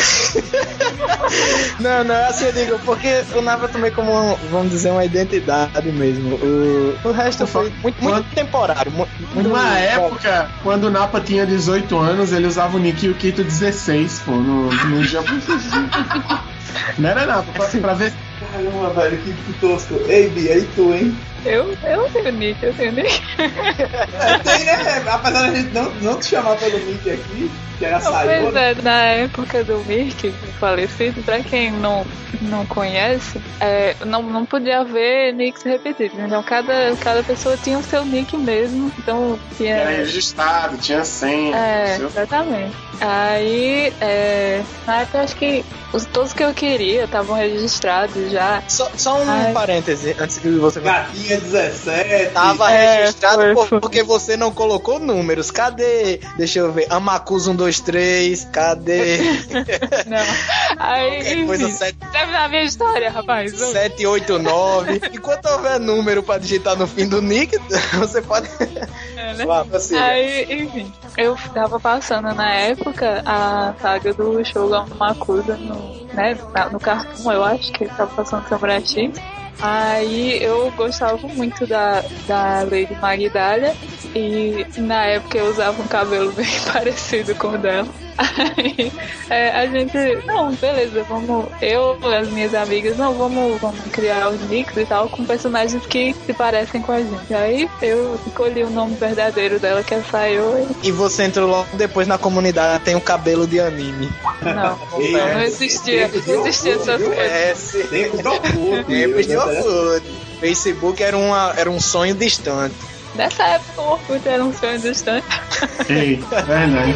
Não, não, assim eu digo, porque o Nappa também como, vamos dizer, uma identidade mesmo. O, o resto foi muito, muito temporário. Muito, Numa época, quando o Nappa tinha dezoito anos, ele usava o nick Yukito dezesseis, pô, no, no Japão. Não era Nappa, pra, pra ver. Caramba, velho, que, que tosco. Ei, Bia, e tu, hein? Eu, eu tenho nick, eu tenho nick. É, tem, né? Apesar de a gente não, não te chamar pelo nick aqui, que era Sayori. Pois é, na época do Mirk, falecido, pra quem não, não conhece, é, não, não podia haver nicks repetidos. Então cada, cada pessoa tinha o seu nick mesmo. Então tinha. Era registrado, tinha senha. É, exatamente. Aí, é, na época, acho que os, todos que eu queria estavam registrados já. Só, só um Ai. parêntese antes de você. Gatinha dezessete. Tava É, registrado foi, por- foi. porque você não colocou números. Cadê? Deixa eu ver. Amacusa um dois três. Cadê? Não. Aí, Qualquer coisa enfim, sete. já terminar a minha história, rapaz. sete oito nove. Enquanto houver número pra digitar no fim do nick, você pode... É, né? Lá, você. Aí, enfim, eu tava passando na época a saga do Shogun Makusa no, né, no Cartoon, eu acho que ele tava passando Samurai X. Aí eu gostava muito da, da Lady Magdalia e na época eu usava um cabelo bem parecido com o dela. Aí é, a gente, não, beleza, vamos, eu e as minhas amigas, não, vamos, vamos criar os nicks e tal com personagens que se parecem com a gente. Aí eu escolhi o nome verdadeiro dela, que é Sayoi. E você entrou logo depois na comunidade, tem o cabelo de anime. Não, não existia, não existia essas coisas. É, sim. Tempos do Orkut. Tempos de Orkut. Facebook era, uma, era um sonho distante. Nessa época o Orkut era um sonho distante. Ei, verdade.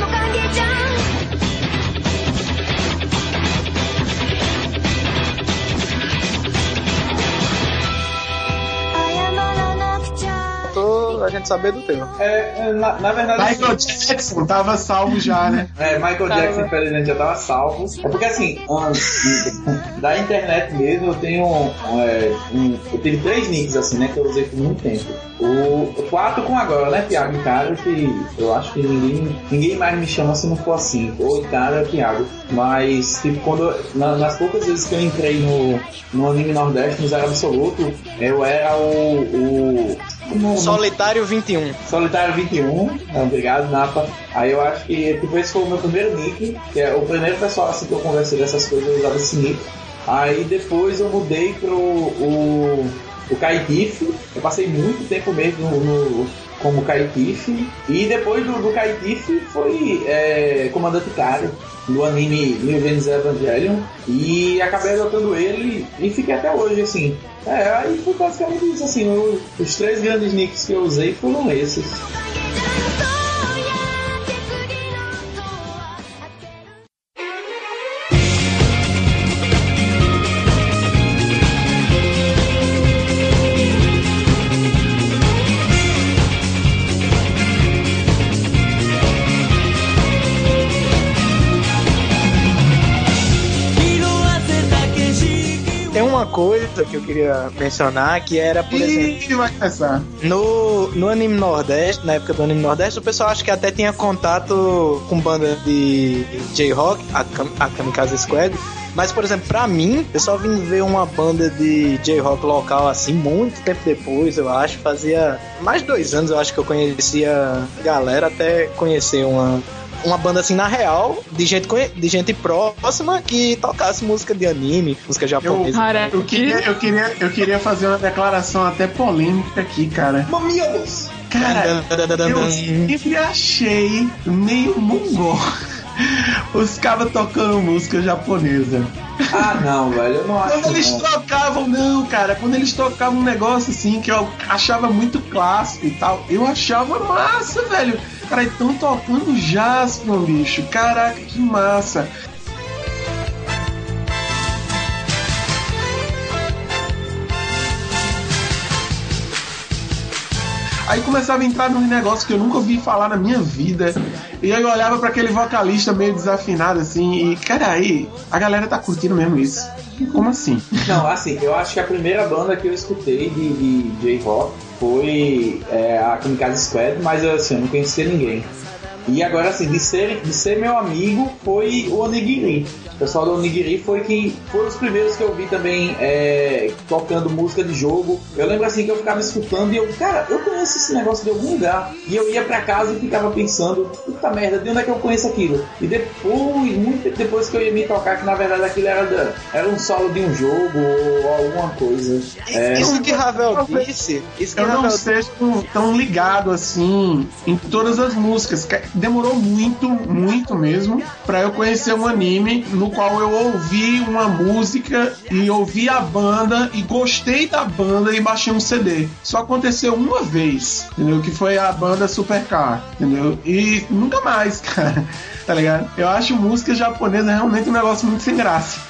A gente saber do teu. É, na, na verdade... Michael Jackson tava salvo já, né? É, Michael Tava. Jackson, infelizmente, já tava salvo. É porque, assim, um, da internet mesmo, eu tenho um, é, um... Eu tive três nicks, assim, né, que eu usei por muito tempo. O, o quatro com agora, né, Thiago e Cara, que eu acho que ninguém, ninguém mais me chama se não for assim. Ou Cara, Thiago. Mas, tipo, quando... Na, nas poucas vezes que eu entrei no, no Anime Nordeste, no Zero Absoluto, eu era o... o Como- Solitário vinte e um. Solitário vinte e um, obrigado, Napa. Aí eu acho que tipo, esse foi o meu primeiro nick, que é o primeiro pessoal assim que eu conversei dessas coisas, eu usava esse nick. Aí depois eu mudei pro o, o Kaitif, eu passei muito tempo mesmo no, no, como Kaitif, e depois do, do Kaitif foi é, Comandante Caro, do anime New Venus Evangelion, e acabei adotando ele e fiquei até hoje, assim. É, aí foi basicamente isso, assim, o, os três grandes nicks que eu usei foram esses. Tem uma coisa que eu queria mencionar, que era, por exemplo, Ih, vai começar. no, no Anime Nordeste, na época do Anime Nordeste, o pessoal acho que até tinha contato com banda de J-Rock, a, Kam- a Kamikaze Squad. Mas, por exemplo, pra mim, eu só vim ver uma banda de J-Rock local assim, muito tempo depois, eu acho. Fazia mais de dois anos, eu acho que eu conhecia a galera até conhecer uma, uma banda assim, na real, de gente, conhe- de gente próxima que tocasse música de anime, música japonesa. Cara, Eu queria, eu, queria, eu queria fazer uma declaração até polêmica aqui, cara. Mamilos! Cara, eu sempre achei meio mongol os caras tocando música japonesa. Ah, não, velho, eu não acho Quando eles não. tocavam, não, cara, quando eles tocavam um negócio assim que eu achava muito clássico e tal, eu achava massa, velho. Cara, estão tocando Jaspion, bicho. Caraca, que massa. Aí começava a entrar num negócio que eu nunca ouvi falar na minha vida. E aí eu olhava pra aquele vocalista meio desafinado assim, e cara, aí a galera tá curtindo mesmo isso. Como assim? Não, assim, eu acho que a primeira banda que eu escutei de, de J-Rock foi é, a Kamikaze Squad, mas assim, eu não conhecia ninguém. E agora, assim, de ser, de ser meu amigo foi o Onigiri. O pessoal do Onigiri foi que foram os primeiros que eu vi também é, tocando música de jogo. Eu lembro assim que eu ficava escutando e eu, cara, eu conheço esse negócio de algum lugar. E eu ia pra casa e ficava pensando, puta merda, de onde é que eu conheço aquilo? E depois, muito tempo depois que eu ia me tocar, que na verdade aquilo era, da, era um solo de um jogo ou alguma coisa. É, Isso que Ravel disse, isso que Eu não Ravel seja tão, tão ligado assim em todas as músicas. Demorou muito, muito mesmo pra eu conhecer um anime no qual eu ouvi uma música e ouvi a banda e gostei da banda e baixei um C D. Só aconteceu uma vez, entendeu? Que foi a banda Supercar, entendeu? E nunca mais, cara, tá ligado? Eu acho música japonesa realmente um negócio muito sem graça.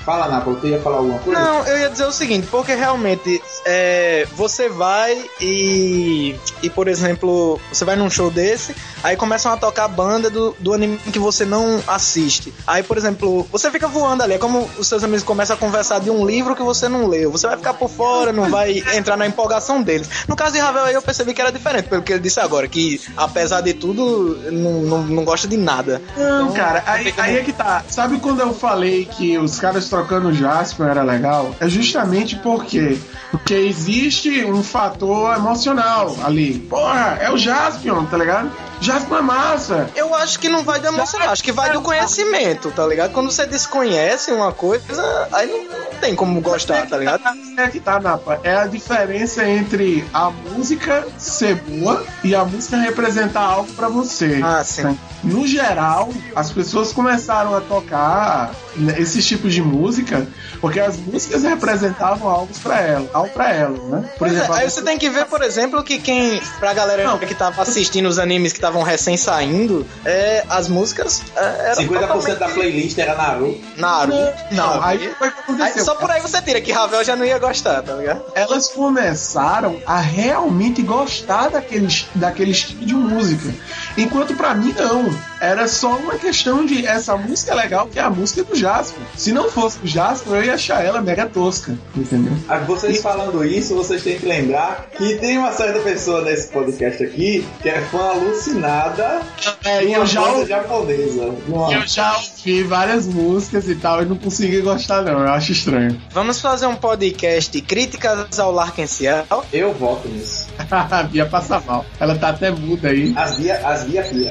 Fala, Napo, tu ia falar alguma coisa? Não, eu ia dizer o seguinte, porque realmente é, você vai e, e, por exemplo, você vai num show desse, aí começam a tocar a banda do, do anime que você não assiste. Aí, por exemplo, você fica voando ali, é como os seus amigos começam a conversar de um livro que você não leu. Você vai ficar por fora, não vai entrar na empolgação deles. No caso de Ravel, aí eu percebi que era diferente, pelo que ele disse agora, que apesar de tudo, não, não, não gosta de nada. Não, então, cara, aí, como... aí é que tá. Sabe quando eu falei que os caras trocando o Jaspion era legal? É justamente porque porque existe um fator emocional ali. Porra, é o Jaspion, tá ligado? Jaspion é massa. Eu acho que não vai do emocional, acho que vai do conhecimento, tá ligado? Quando você desconhece uma coisa, aí não, não tem como gostar, tá ligado? É que tá, Napa. É a diferença entre a música ser boa e a música representar algo pra você. Ah, sim. No geral, as pessoas começaram a tocar esses tipos de música porque as músicas representavam algo pra elas, algo pra elas, né? Por exemplo, é, aí você tem que ver, por exemplo, que quem, pra galera não, que tava assistindo os animes que estavam recém saindo, é, as músicas é, eram cinquenta por cento da playlist era Naruto. Naruto. Não, não, aí foi o que aconteceu. Aí, só por aí você tira que Ravel já não ia gostar, tá ligado? Elas começaram a realmente gostar daqueles, daquele tipo de música. Enquanto pra mim não. Era só uma questão de essa música é legal, que é a música do Jasper. Se não fosse o Jasper, eu ia achar ela mega tosca, entendeu? Vocês falando isso, vocês têm que lembrar que tem uma certa pessoa nesse podcast aqui que é fã alucinada é, de uma eu já banda ouvi, japonesa. Eu já ouvi várias músicas e tal e não consegui gostar não, eu acho estranho. Vamos fazer um podcast Críticas ao Larkin Ciel? Eu voto nisso. A Bia passa mal. Ela tá até muda aí. As Bia, as Bia Pia.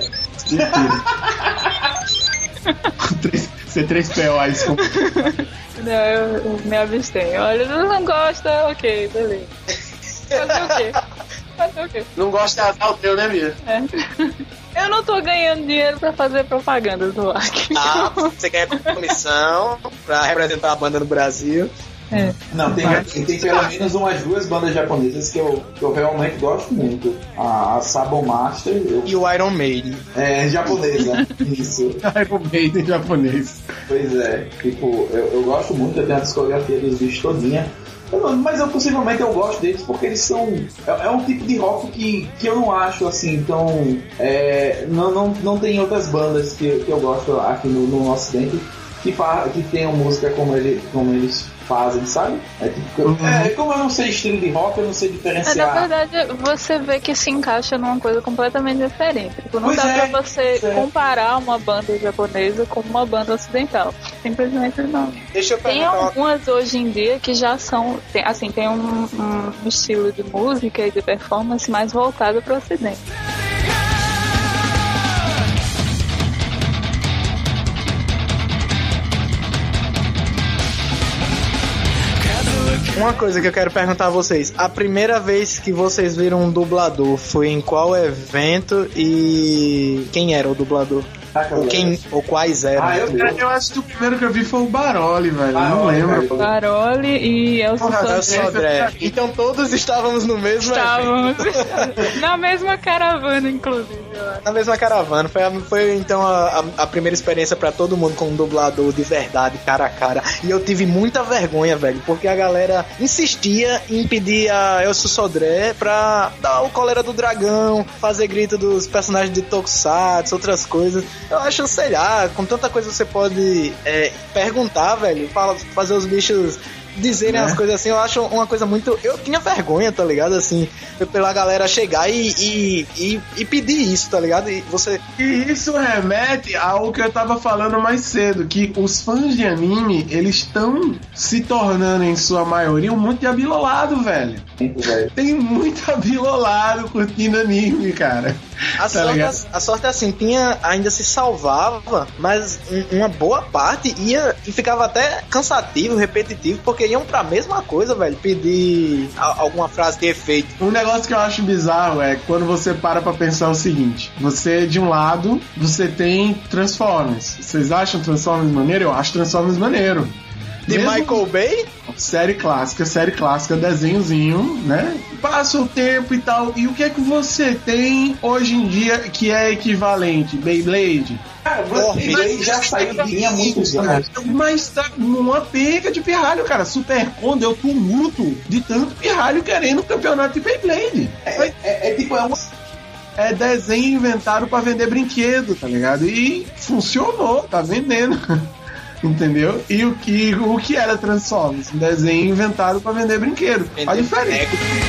C três P O aí. Não, eu, eu me abstenho. Olha, não gosta, ok, beleza. Fazer o quê? Fazer o quê? Não gosta de azar o teu, né, Bia? É. Eu não tô ganhando dinheiro pra fazer propaganda do Larkin. Ah, você ganha comissão pra representar a banda no Brasil. É. Não, tem, tem, tem pelo menos umas duas bandas japonesas que eu, que eu realmente gosto muito. A, a Sabon Master eu... e o Iron Maiden. É, japonesa. Isso. Iron Maiden japonês. Pois é, tipo, eu, eu gosto muito, eu tenho a discografia dos bichos todinha. Eu, mas eu possivelmente eu gosto deles porque eles são. É, é um tipo de rock que, que eu não acho assim tão. É, não, não, não tem outras bandas que, que eu gosto aqui no, no Ocidente que, fa, que tenham música como, ele, como eles fazem, sabe? É, tipo, uhum. é, como eu não sei estilo de rock, eu não sei diferenciar. É, na verdade, você vê que se encaixa numa coisa completamente diferente. Tipo, não pois dá é, pra você é. comparar uma banda japonesa com uma banda ocidental. Simplesmente não. Deixa eu tem algumas hoje em dia que já são, tem, assim, tem um, um estilo de música e de performance mais voltado pro ocidente. Uma coisa que eu quero perguntar a vocês: a primeira vez que vocês viram um dublador foi em qual evento e quem era o dublador? Ou, quem, ou quais eram? Ah, eu, eu acho que o primeiro que eu vi foi o Baroli, velho. Eu não lembro. Baroli e Elcio Sodré. Então todos estávamos no mesmo Estávamos. Na mesma caravana, inclusive. Na mesma caravana. Foi, a, foi então a, a, a primeira experiência pra todo mundo com um dublador de verdade, cara a cara. E eu tive muita vergonha, velho, porque a galera insistia em pedir a Elcio Sodré pra dar o Cólera do Dragão, fazer grito dos personagens de Tokusatsu, outras coisas. Eu acho, sei lá, com tanta coisa você pode é, perguntar, velho, fazer os bichos dizerem é. as coisas assim, eu acho uma coisa muito... Eu tinha vergonha, tá ligado? Assim, pela galera chegar e, e, e, e pedir isso, tá ligado? E você... E isso remete ao que eu tava falando mais cedo, que os fãs de anime, eles estão se tornando, em sua maioria, um monte de abilolado, velho. Tem muito abilolado curtindo anime, cara. A, tá sorte, a, a sorte é assim, tinha, ainda se salvava, mas uma boa parte ia e ficava até cansativo, repetitivo, porque iam pra mesma coisa, velho, pedir a, alguma frase de efeito. Um negócio que eu acho bizarro é quando você para pra pensar o seguinte: você, de um lado, você tem Transformers. Vocês acham Transformers maneiro? Eu acho Transformers maneiro. De Mesmo- Michael Bay? Série clássica, série clássica, desenhozinho, né? Passa o tempo e tal. E o que é que você tem hoje em dia que é equivalente? Beyblade? Cara, você já saiu de linha há muitos anos. Mas tá uma pega de pirralho, cara. Super Con deu tumulto de tanto pirralho querendo o campeonato de Beyblade. É, é, é tipo, é uma. É desenho inventado pra vender brinquedo, tá ligado? E funcionou, tá vendendo. Entendeu? E o que, o que era Transformers? Um desenho inventado pra vender brinquedo. A diferença.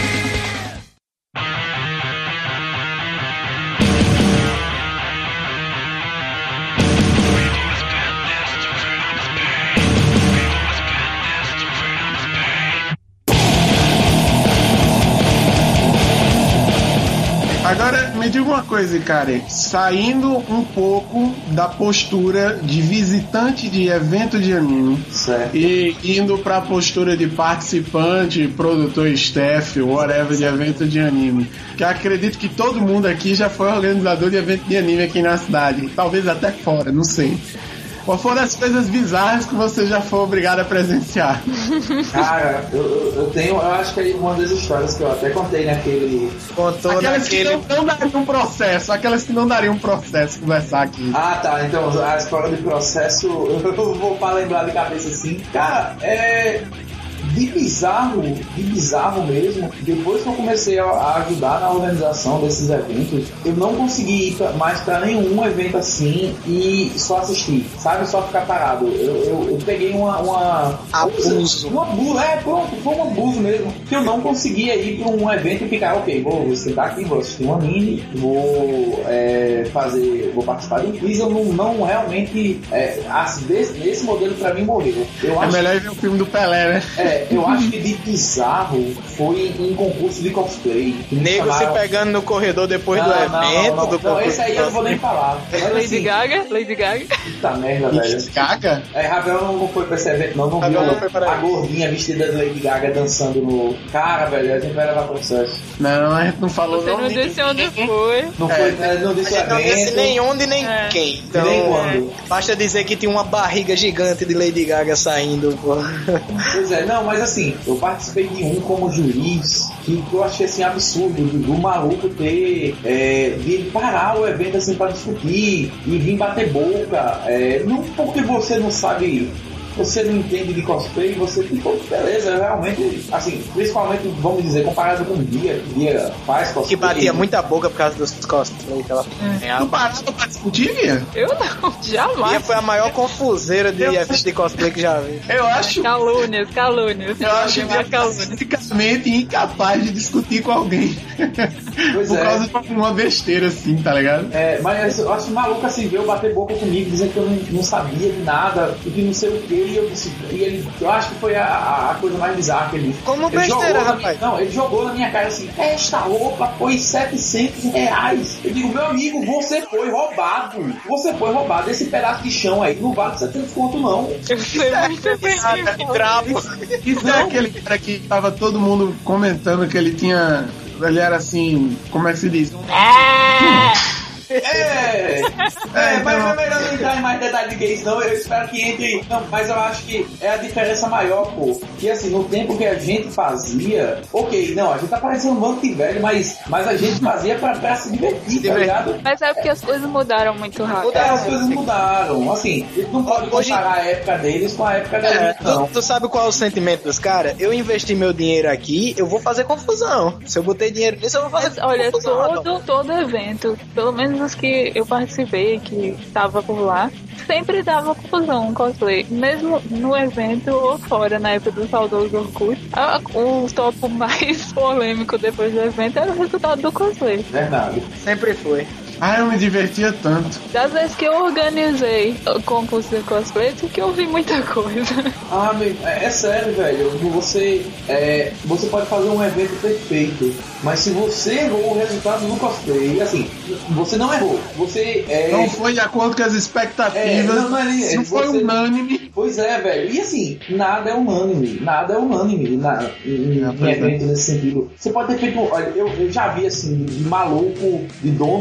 Agora, me diga uma coisa, cara. Saindo um pouco da postura de visitante de evento de anime Certo. e indo pra postura de participante, produtor, staff, whatever, de evento de anime. Que eu acredito que todo mundo aqui já foi organizador de evento de anime aqui na cidade. Talvez até fora, não sei. Qual foram as coisas bizarras que você já foi obrigado a presenciar? Cara, eu, eu, eu tenho, eu acho que é uma das histórias que eu até contei naquele. Contou Aquelas que naquele... não, não dariam um processo, aquelas que não dariam um processo conversar aqui. Ah, tá. Então, a história do processo, eu vou para lembrar de cabeça assim. Cara, é. De bizarro, de bizarro mesmo, depois que eu comecei a, a ajudar na organização desses eventos, eu não consegui ir pra, mais para nenhum evento assim e só assistir, sabe? Só ficar parado. Eu, eu, eu peguei uma... uma Abuso. Um abuso, é, pronto, foi um abuso mesmo. Que eu não conseguia ir para um evento e ficar, ok, vou sentar aqui, vou assistir um anime, vou é, fazer, vou participar de um quiz. Eu não, não realmente, é, as, desse, nesse modelo para mim morreu. Eu É acho melhor ver o filme do Pelé, né? É, eu acho que de bizarro foi em concurso de cosplay. que me Nego chamaram- se pegando no corredor depois Não, do não, evento. não, não. do Não, esse aí eu não vou nem falar. Mas Lady assim, Gaga? Lady Gaga? puta merda, velho. Gaga? É, Rafael não, não foi pra esse evento, não. Não Rafael viu não foi para a aí. gordinha vestida de Lady Gaga dançando no. Cara, velho, a gente vai levar processo. Não, a gente não falou Você não nome de disse onde ninguém. foi. Não É. foi, né, não disse o A gente não disse evento. nem onde nem É. quem. Então, Nem quando. basta dizer que tinha uma barriga gigante de Lady Gaga saindo, pô. Pois é, não, mas assim, eu participei de um como juiz que eu achei assim absurdo do, do maluco ter é, de ele parar o evento assim pra discutir e vir bater boca. É, não porque você não sabe. Você não entende de cosplay, você ficou, beleza, realmente, assim, principalmente, vamos dizer, comparado com o Bia, que Bia faz cosplay. Que batia muita boca por causa dos cosplay que ela Tu parava pra discutir, Bia? Eu não, Bia jamais. foi a maior confuseira de evento de cosplay que já vi. Eu acho, Calúnias, calúnias. eu acho mais Bia calúnias. fisicamente incapaz de discutir com alguém. Pois Por é. causa de uma besteira assim, tá ligado? É, mas eu acho maluco assim, veio bater boca comigo, dizendo que eu não, não sabia de nada, e que não sei o que, e eu disse, e ele, eu acho que foi a, a coisa mais bizarra que ele disse. Como Ele besteira, jogou na rapaz? minha- Não, ele jogou na minha cara assim, esta roupa foi setecentos reais. Eu digo, meu amigo, você foi roubado. Você foi roubado. Esse pedaço de chão aí não vale setecentos conto, não. Eu sei muito bem. De trapo. Isso é aquele cara que tava todo mundo comentando que ele tinha. Ele era assim, como é que se diz? É, é, mas é melhor não entrar em mais detalhes do que isso, não. Eu espero que entre. Não, mas eu acho que é a diferença maior, pô. Que assim, no tempo que a gente fazia, ok, não, a gente tá parecendo um bando de velho, mas, mas a gente fazia pra, pra se divertir, tá ligado? Mas é porque as coisas mudaram muito rápido. É, as coisas mudaram. Assim, a gente não pode Hoje- comparar a época deles com a época da É, gente, não. tu, tu sabe qual é o sentimento dos caras? Eu investi meu dinheiro aqui, eu vou fazer confusão. Se eu botei dinheiro nisso, eu vou fazer Mas, olha, confusão. todo, todo evento, pelo menos os que eu participei, que estava por lá, sempre dava confusão um cosplay. Mesmo no evento ou fora, na época do saudoso Orkut, a- o topo mais polêmico depois do evento era o resultado do cosplay. Verdade. Sempre foi. Ah, eu me divertia tanto. Das vezes que eu organizei o concurso de cosplay, é que eu vi muita coisa. Ah, meu, é, é sério, velho. Você, é, você pode fazer um evento perfeito, mas se você errou o resultado do cosplay, assim, você não errou. Você é. Não foi de acordo com as expectativas. É, não, não é nem- não foi você- unânime. Pois é, velho. E assim, nada é unânime. Nada é unânime na, em, É, em pois é. evento nesse sentido. Você pode ter feito. Olha, eu, eu já vi assim, de maluco, de dono de evento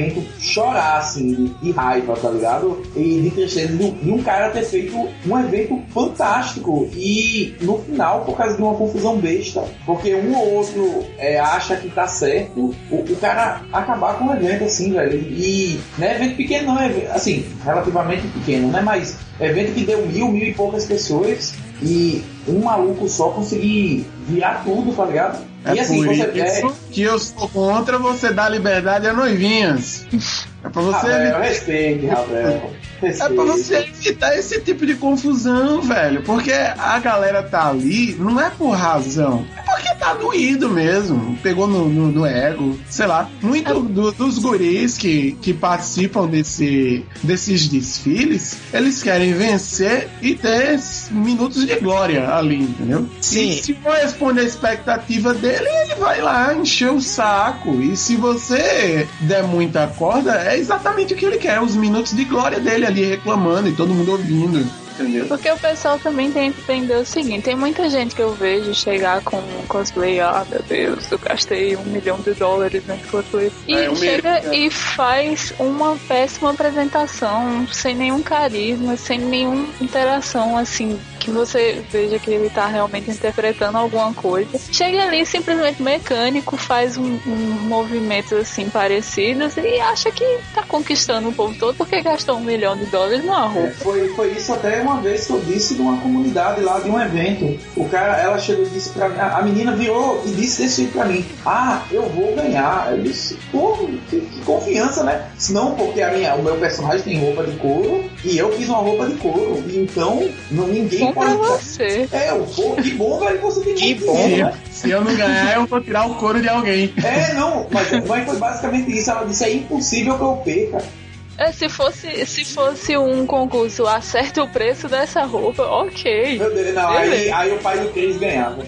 evento chorar, assim, de, de raiva, tá ligado? E de tristeza, de, de um cara ter feito um evento fantástico e no final, por causa de uma confusão besta, porque um ou outro é, acha que tá certo, o, o cara acabar com o evento, assim, velho. E não é evento pequeno, não, é assim, relativamente pequeno, né? Mas evento que deu mil, mil e poucas pessoas e um maluco só conseguir virar tudo, tá ligado? É e assim, por você isso é... que eu sou contra você dar liberdade a noivinhas. É pra você Rafael, evitar... respeite, Rafael. É pra você evitar esse tipo de confusão, velho. Porque a galera tá ali, não é por razão. É porque tá doído mesmo. Pegou no, no, no ego. Sei lá. Muito do, dos guris que, que participam desse, desses desfiles, eles querem vencer e ter minutos de glória ali, entendeu? Sim. E se for responder a expectativa dele, ele vai lá encher o saco. E se você der muita corda, é exatamente o que ele quer. Os minutos de glória dele ali reclamando e todo mundo ouvindo, entendeu? Porque o pessoal também tem que entender o seguinte, tem muita gente que eu vejo chegar com um cosplay, ah meu Deus, eu gastei um milhão de dólares nesse cosplay, e é, um chega milhão. e faz uma péssima apresentação, sem nenhum carisma, sem nenhuma interação, assim, que você veja que ele tá realmente interpretando alguma coisa. Chega ali simplesmente mecânico, faz um, um movimentos assim parecidos e acha que tá conquistando o povo todo porque gastou um milhão de dólares numa roupa. É, foi, foi isso até uma vez que eu disse de uma comunidade lá, de um evento. O cara, ela chegou e disse pra mim, a, a menina virou e disse desse jeito pra mim, ah, eu vou ganhar. Eu disse, pô, que, que confiança, né? Não, porque a minha, o meu personagem tem roupa de couro e eu fiz uma roupa de couro. E então, não, ninguém Bom pra você. É, o pô, que bom, velho, você tem Que muito bom, dinheiro, né? Se eu não ganhar, eu vou tirar o couro de alguém. É, não, mas, mas foi basicamente isso. Ela disse, é impossível que eu perca. É, se fosse, se fosse um concurso, acerta o preço dessa roupa, ok. Meu Deus, não, aí, aí o pai do Chris ganhava.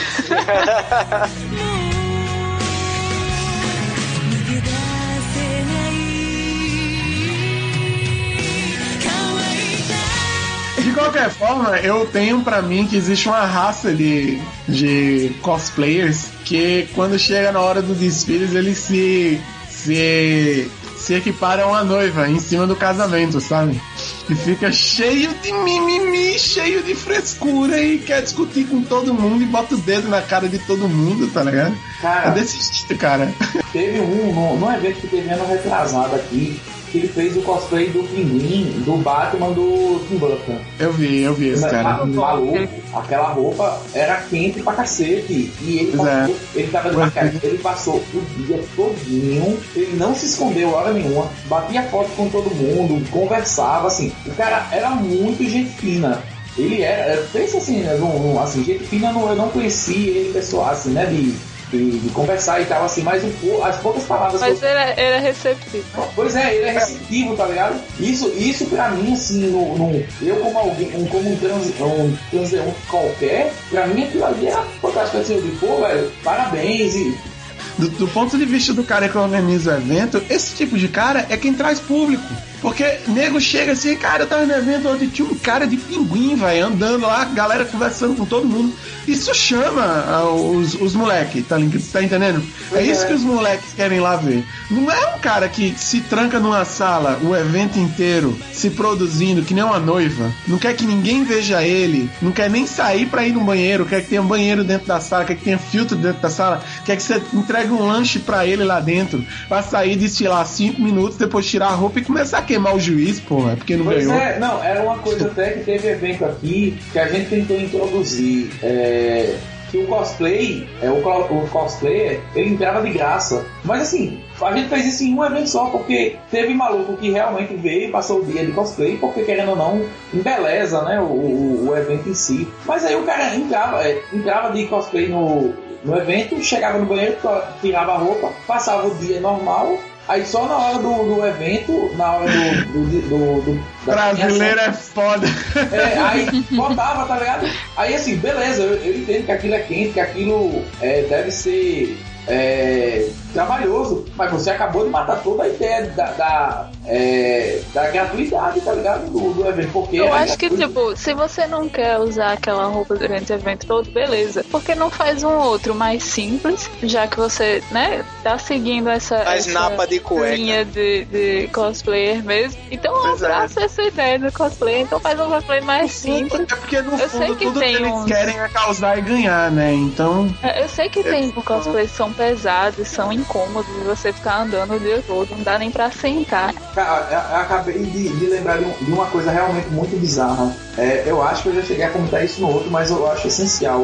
De qualquer forma, eu tenho pra mim que existe uma raça de, de cosplayers que quando chega na hora dos desfiles eles se, se, se equiparam à noiva em cima do casamento, sabe? E fica cheio de mimimi, cheio de frescura e quer discutir com todo mundo e bota o dedo na cara de todo mundo, tá ligado? Cara, é desse jeito, cara. Teve um, no, no evento que teve ano retrasado aqui, que ele fez o cosplay do Pinguim, do Batman do Tim Burton. Eu vi, eu vi esse cara. Maluco, aquela roupa era quente pra cacete. E ele passou, é. ele tava de maquiagem, ele passou o dia todinho, ele não se escondeu hora nenhuma, batia foto com todo mundo, conversava, assim. O cara era muito gente fina. Ele era, pensa assim, né, um, um, assim gente fina, eu não, eu não conheci ele pessoal, assim, né, de... De, de conversar e tal, assim, mas o, as poucas palavras... Mas eu... ele é, ele é receptivo. Pois é, ele é receptivo, tá ligado? Isso, isso pra mim, assim, no, no, eu como alguém, um, como um, trans, um transeunte qualquer, pra mim aquilo ali era fantástico, assim, eu digo, pô, velho, parabéns e... Do, do ponto de vista do cara que organiza o evento, esse tipo de cara é quem traz público. Porque nego chega assim, cara, eu tava no evento onde tinha um cara de pinguim, vai andando lá, galera conversando com todo mundo. Isso chama uh, os, os moleques, tá, tá entendendo? É isso que os moleques querem lá ver. Não é um cara que se tranca numa sala o evento inteiro, se produzindo, que nem uma noiva. Não quer que ninguém veja ele, não quer nem sair pra ir no banheiro, quer que tenha um banheiro dentro da sala, quer que tenha filtro dentro da sala, quer que você entregue um lanche pra ele lá dentro, pra sair, desfilar cinco minutos, depois tirar a roupa e começar a queimar o juiz, porra, porque não pois ganhou. É, não, era uma coisa até que teve evento aqui que a gente tentou introduzir. É, que o cosplay, é, o, o cosplayer, ele entrava de graça. Mas assim, a gente fez isso em um evento só, porque teve maluco que realmente veio e passou o dia de cosplay, porque querendo ou não, embeleza, né, o, o, o evento em si. Mas aí o cara entrava, é, entrava de cosplay no, no evento, chegava no banheiro, tirava a roupa, passava o dia normal. Aí só na hora do, do evento, na hora do... do, do, do da brasileiro é foda. É, aí botava, tá ligado? Aí assim, beleza, eu, eu entendo que aquilo é quente, que aquilo é, deve ser... É, trabalhoso, mas você acabou de matar toda a ideia da, da, é, da gratuidade, tá ligado? Do, do evento. Porque eu acho que, tipo, se você não quer usar aquela roupa durante o evento todo, beleza. Porque não faz um outro mais simples, já que você, né, tá seguindo essa, faz essa napa de cueca. linha de, de cosplayer mesmo. Então abraça é. essa ideia do cosplay. Então faz um cosplay mais simples. É porque no eu fundo sei que tudo tem que eles uns... querem é causar e ganhar, né? Então... Eu sei que tem cosplays que são pesados, são incômodos, você ficar andando o dia todo, não dá nem pra sentar. Cara, eu acabei de, de lembrar de, um, de uma coisa realmente muito bizarra. É, eu acho que eu já cheguei a comentar isso no outro, mas eu acho essencial.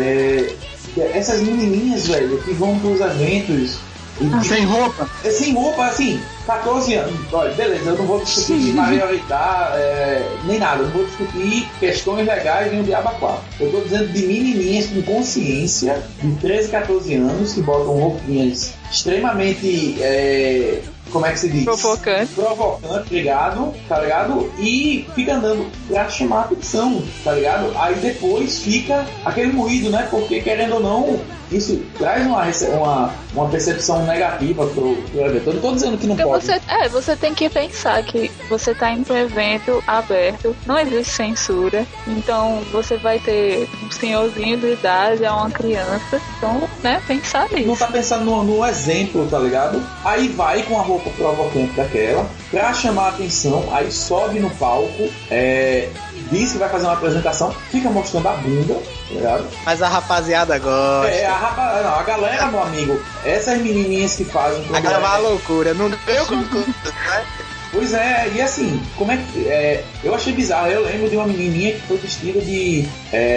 É, essas menininhas, velho, que vão pros eventos... Ah, sem roupa? É, sem roupa, assim, catorze anos. Olha, beleza, eu não vou discutir maioridade, é, nem nada. Eu não vou discutir questões legais nem o diabo quatro. Eu tô dizendo de menininhas com consciência de treze, catorze anos que botam roupinhas extremamente... É, como é que se diz? Provocante. Provocante, ligado, tá ligado? E fica andando pra chamar atenção, tá ligado? Aí depois fica aquele moído, né? Porque querendo ou não, isso traz uma, uma, uma percepção negativa pro, pro evento. Eu não tô dizendo que não Porque pode. Você, é, você tem que pensar que você tá indo pra um evento aberto, não existe censura, então você vai ter um senhorzinho de idade a uma criança, então, né, pensar nisso. Não tá pensando no, no exemplo, tá ligado? Aí vai com a roupa provocante daquela, pra chamar a atenção, aí sobe no palco, é, diz que vai fazer uma apresentação, fica mostrando a bunda, tá ligado? Mas a rapaziada gosta. É, a, rapa, não, a galera, meu amigo, essas menininhas que fazem... A galera vai à loucura, não eu concordo, né? Pois é, e assim, como é que... É, eu achei bizarro, eu lembro de uma menininha que foi vestida de,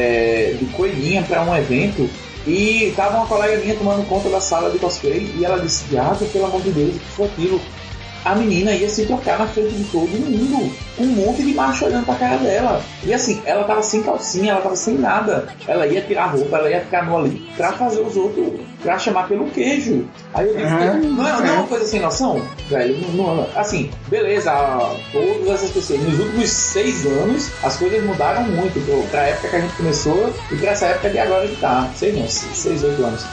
é, de coelhinha pra um evento. E tava uma colega minha tomando conta da sala de cosplay e ela disse, Thiago, pelo amor de Deus, o que foi aquilo? A menina ia se trocar na frente de todo mundo, com um monte de macho olhando pra cara dela. E assim, ela tava sem calcinha, ela tava sem nada. Ela ia tirar a roupa, ela ia ficar no ali pra fazer os outros, pra chamar pelo queijo. Aí eu digo, uhum. não, é, não é uma coisa sem noção, velho? Não, não, assim, beleza, todas essas pessoas, nos últimos seis anos, as coisas mudaram muito, pro, pra época que a gente começou e pra essa época de agora que tá, seis não, seis, oito anos.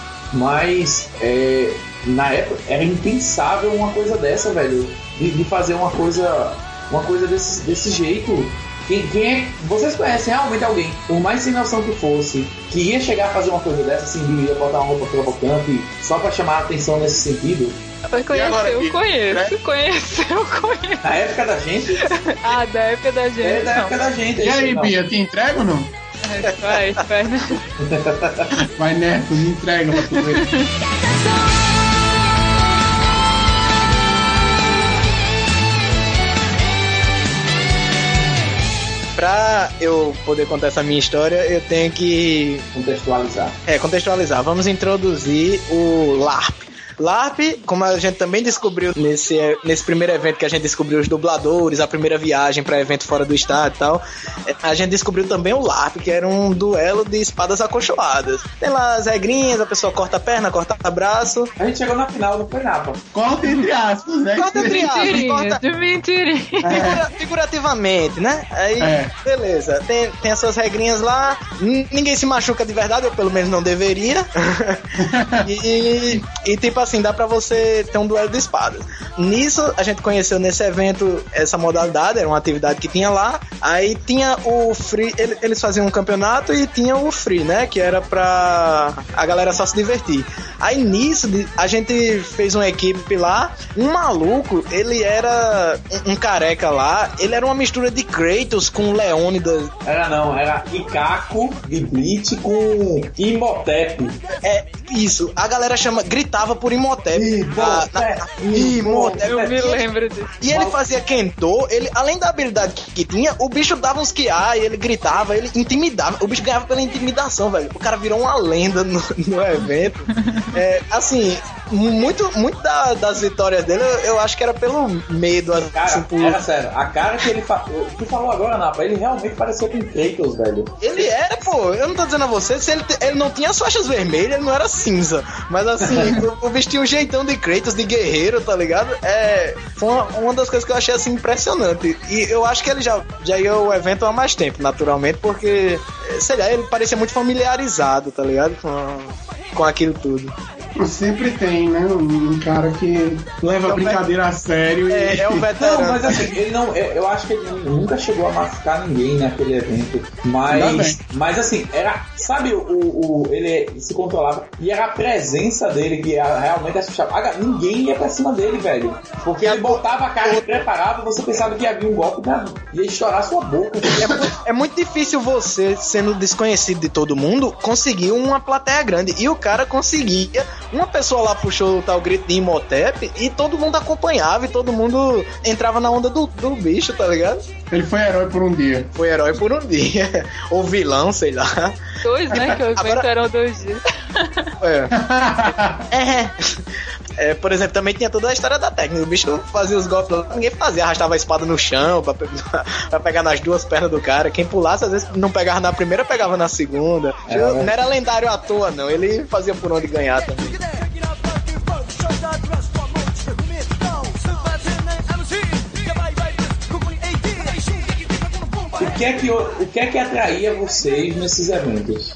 Mas, é... na época era impensável uma coisa dessa, velho, de, de fazer uma coisa uma coisa desse, desse jeito. Quem, quem é, vocês conhecem realmente alguém, por mais sem noção que fosse, que ia chegar a fazer uma coisa dessa, assim, de ia botar uma roupa provocante só pra chamar a atenção nesse sentido? Eu conheço, agora, eu conheço, né? conheço, eu conheço. Na época da gente? Ah, da época da gente. É da não. época da gente. E aí, Bia, te entrega ou não? Vai, vai, né? Vai, Neto, me entrega pra tu ver. Pra eu poder contar essa minha história, eu tenho que... Contextualizar. É, contextualizar. Vamos introduzir o LARP. LARP, como a gente também descobriu nesse, nesse primeiro evento que a gente descobriu os dubladores, a primeira viagem para evento fora do estado e tal, a gente descobriu também o LARP, que era um duelo de espadas acolchoadas. Tem lá as regrinhas, a pessoa corta a perna, corta o braço. A gente chegou na final, não foi nada. Corta entre aspas, né? Corta entre aspas, corta... De mentirinha. Figura, figurativamente, né? Aí, é. beleza. Tem, tem essas regrinhas lá, n- ninguém se machuca de verdade, ou pelo menos não deveria. e, e tipo assim, dá pra você ter um duelo de espadas. Nisso, a gente conheceu nesse evento essa modalidade, era uma atividade que tinha lá. Aí tinha o free, ele, eles faziam um campeonato e tinha o free, né? Que era pra a galera só se divertir. Aí nisso, a gente fez uma equipe lá, um maluco, ele era um, um careca lá, ele era uma mistura de Kratos com Leônidas. Era não, era Ikako de Bleach com Imhotep. É, isso, a galera chama, gritava por Imhotep. Imhotep. Eu me lembro disso. E ele fazia Kendo, ele, além da habilidade que, que tinha, o bicho dava uns Kia e ele gritava, ele intimidava, o bicho ganhava pela intimidação, velho. O cara virou uma lenda no, no evento. É, assim, muito, muito da, das vitórias dele, eu, eu acho que era pelo medo, assim, cara, por... era sério, a cara que ele fa... tu falou agora, Napa, ele realmente parecia com Kratos, velho. Ele era, pô, eu não tô dizendo a você, se ele, ele não tinha as faixas vermelhas, ele não era cinza, mas assim, o, o bicho tinha um jeitão de Kratos, de guerreiro, tá ligado? É, foi uma, uma das coisas que eu achei, assim, impressionante, e eu acho que ele já, já ia ao evento há mais tempo, naturalmente, porque, sei lá, ele parecia muito familiarizado, tá ligado? Com, com aquilo tudo. Sempre tem, né? Um, um cara que leva a brincadeira a sério. É, e... é o veterano. Não, mas assim, ele não. Eu acho que ele nunca chegou a machucar ninguém naquele evento. Mas. Mas assim, era. Sabe, o, o, ele se controlava. E era a presença dele que era realmente assustava. Ninguém ia pra cima dele, velho. Porque ele botava a cara preparada, você pensava que havia um golpe pra, ia estourar sua boca. É, é muito difícil você, sendo desconhecido de todo mundo, conseguir uma plateia grande. E o cara conseguia. Uma pessoa lá puxou o tal grito de Imhotep e todo mundo acompanhava e todo mundo entrava na onda do, do bicho, tá ligado? Ele foi herói por um dia. Foi herói por um dia. Ou vilão, sei lá. Dois, né? Que o evento Agora... eram dois dias. É. é. É, por exemplo, também tinha toda a história da técnica. O bicho fazia os golpes lá, ninguém fazia, arrastava a espada no chão pra, pra pegar nas duas pernas do cara. Quem pulasse, às vezes não pegava na primeira, pegava na segunda. É, não era lendário à toa, não. Ele fazia por onde ganhar também. O que, é que, o que é que atraía vocês nesses eventos?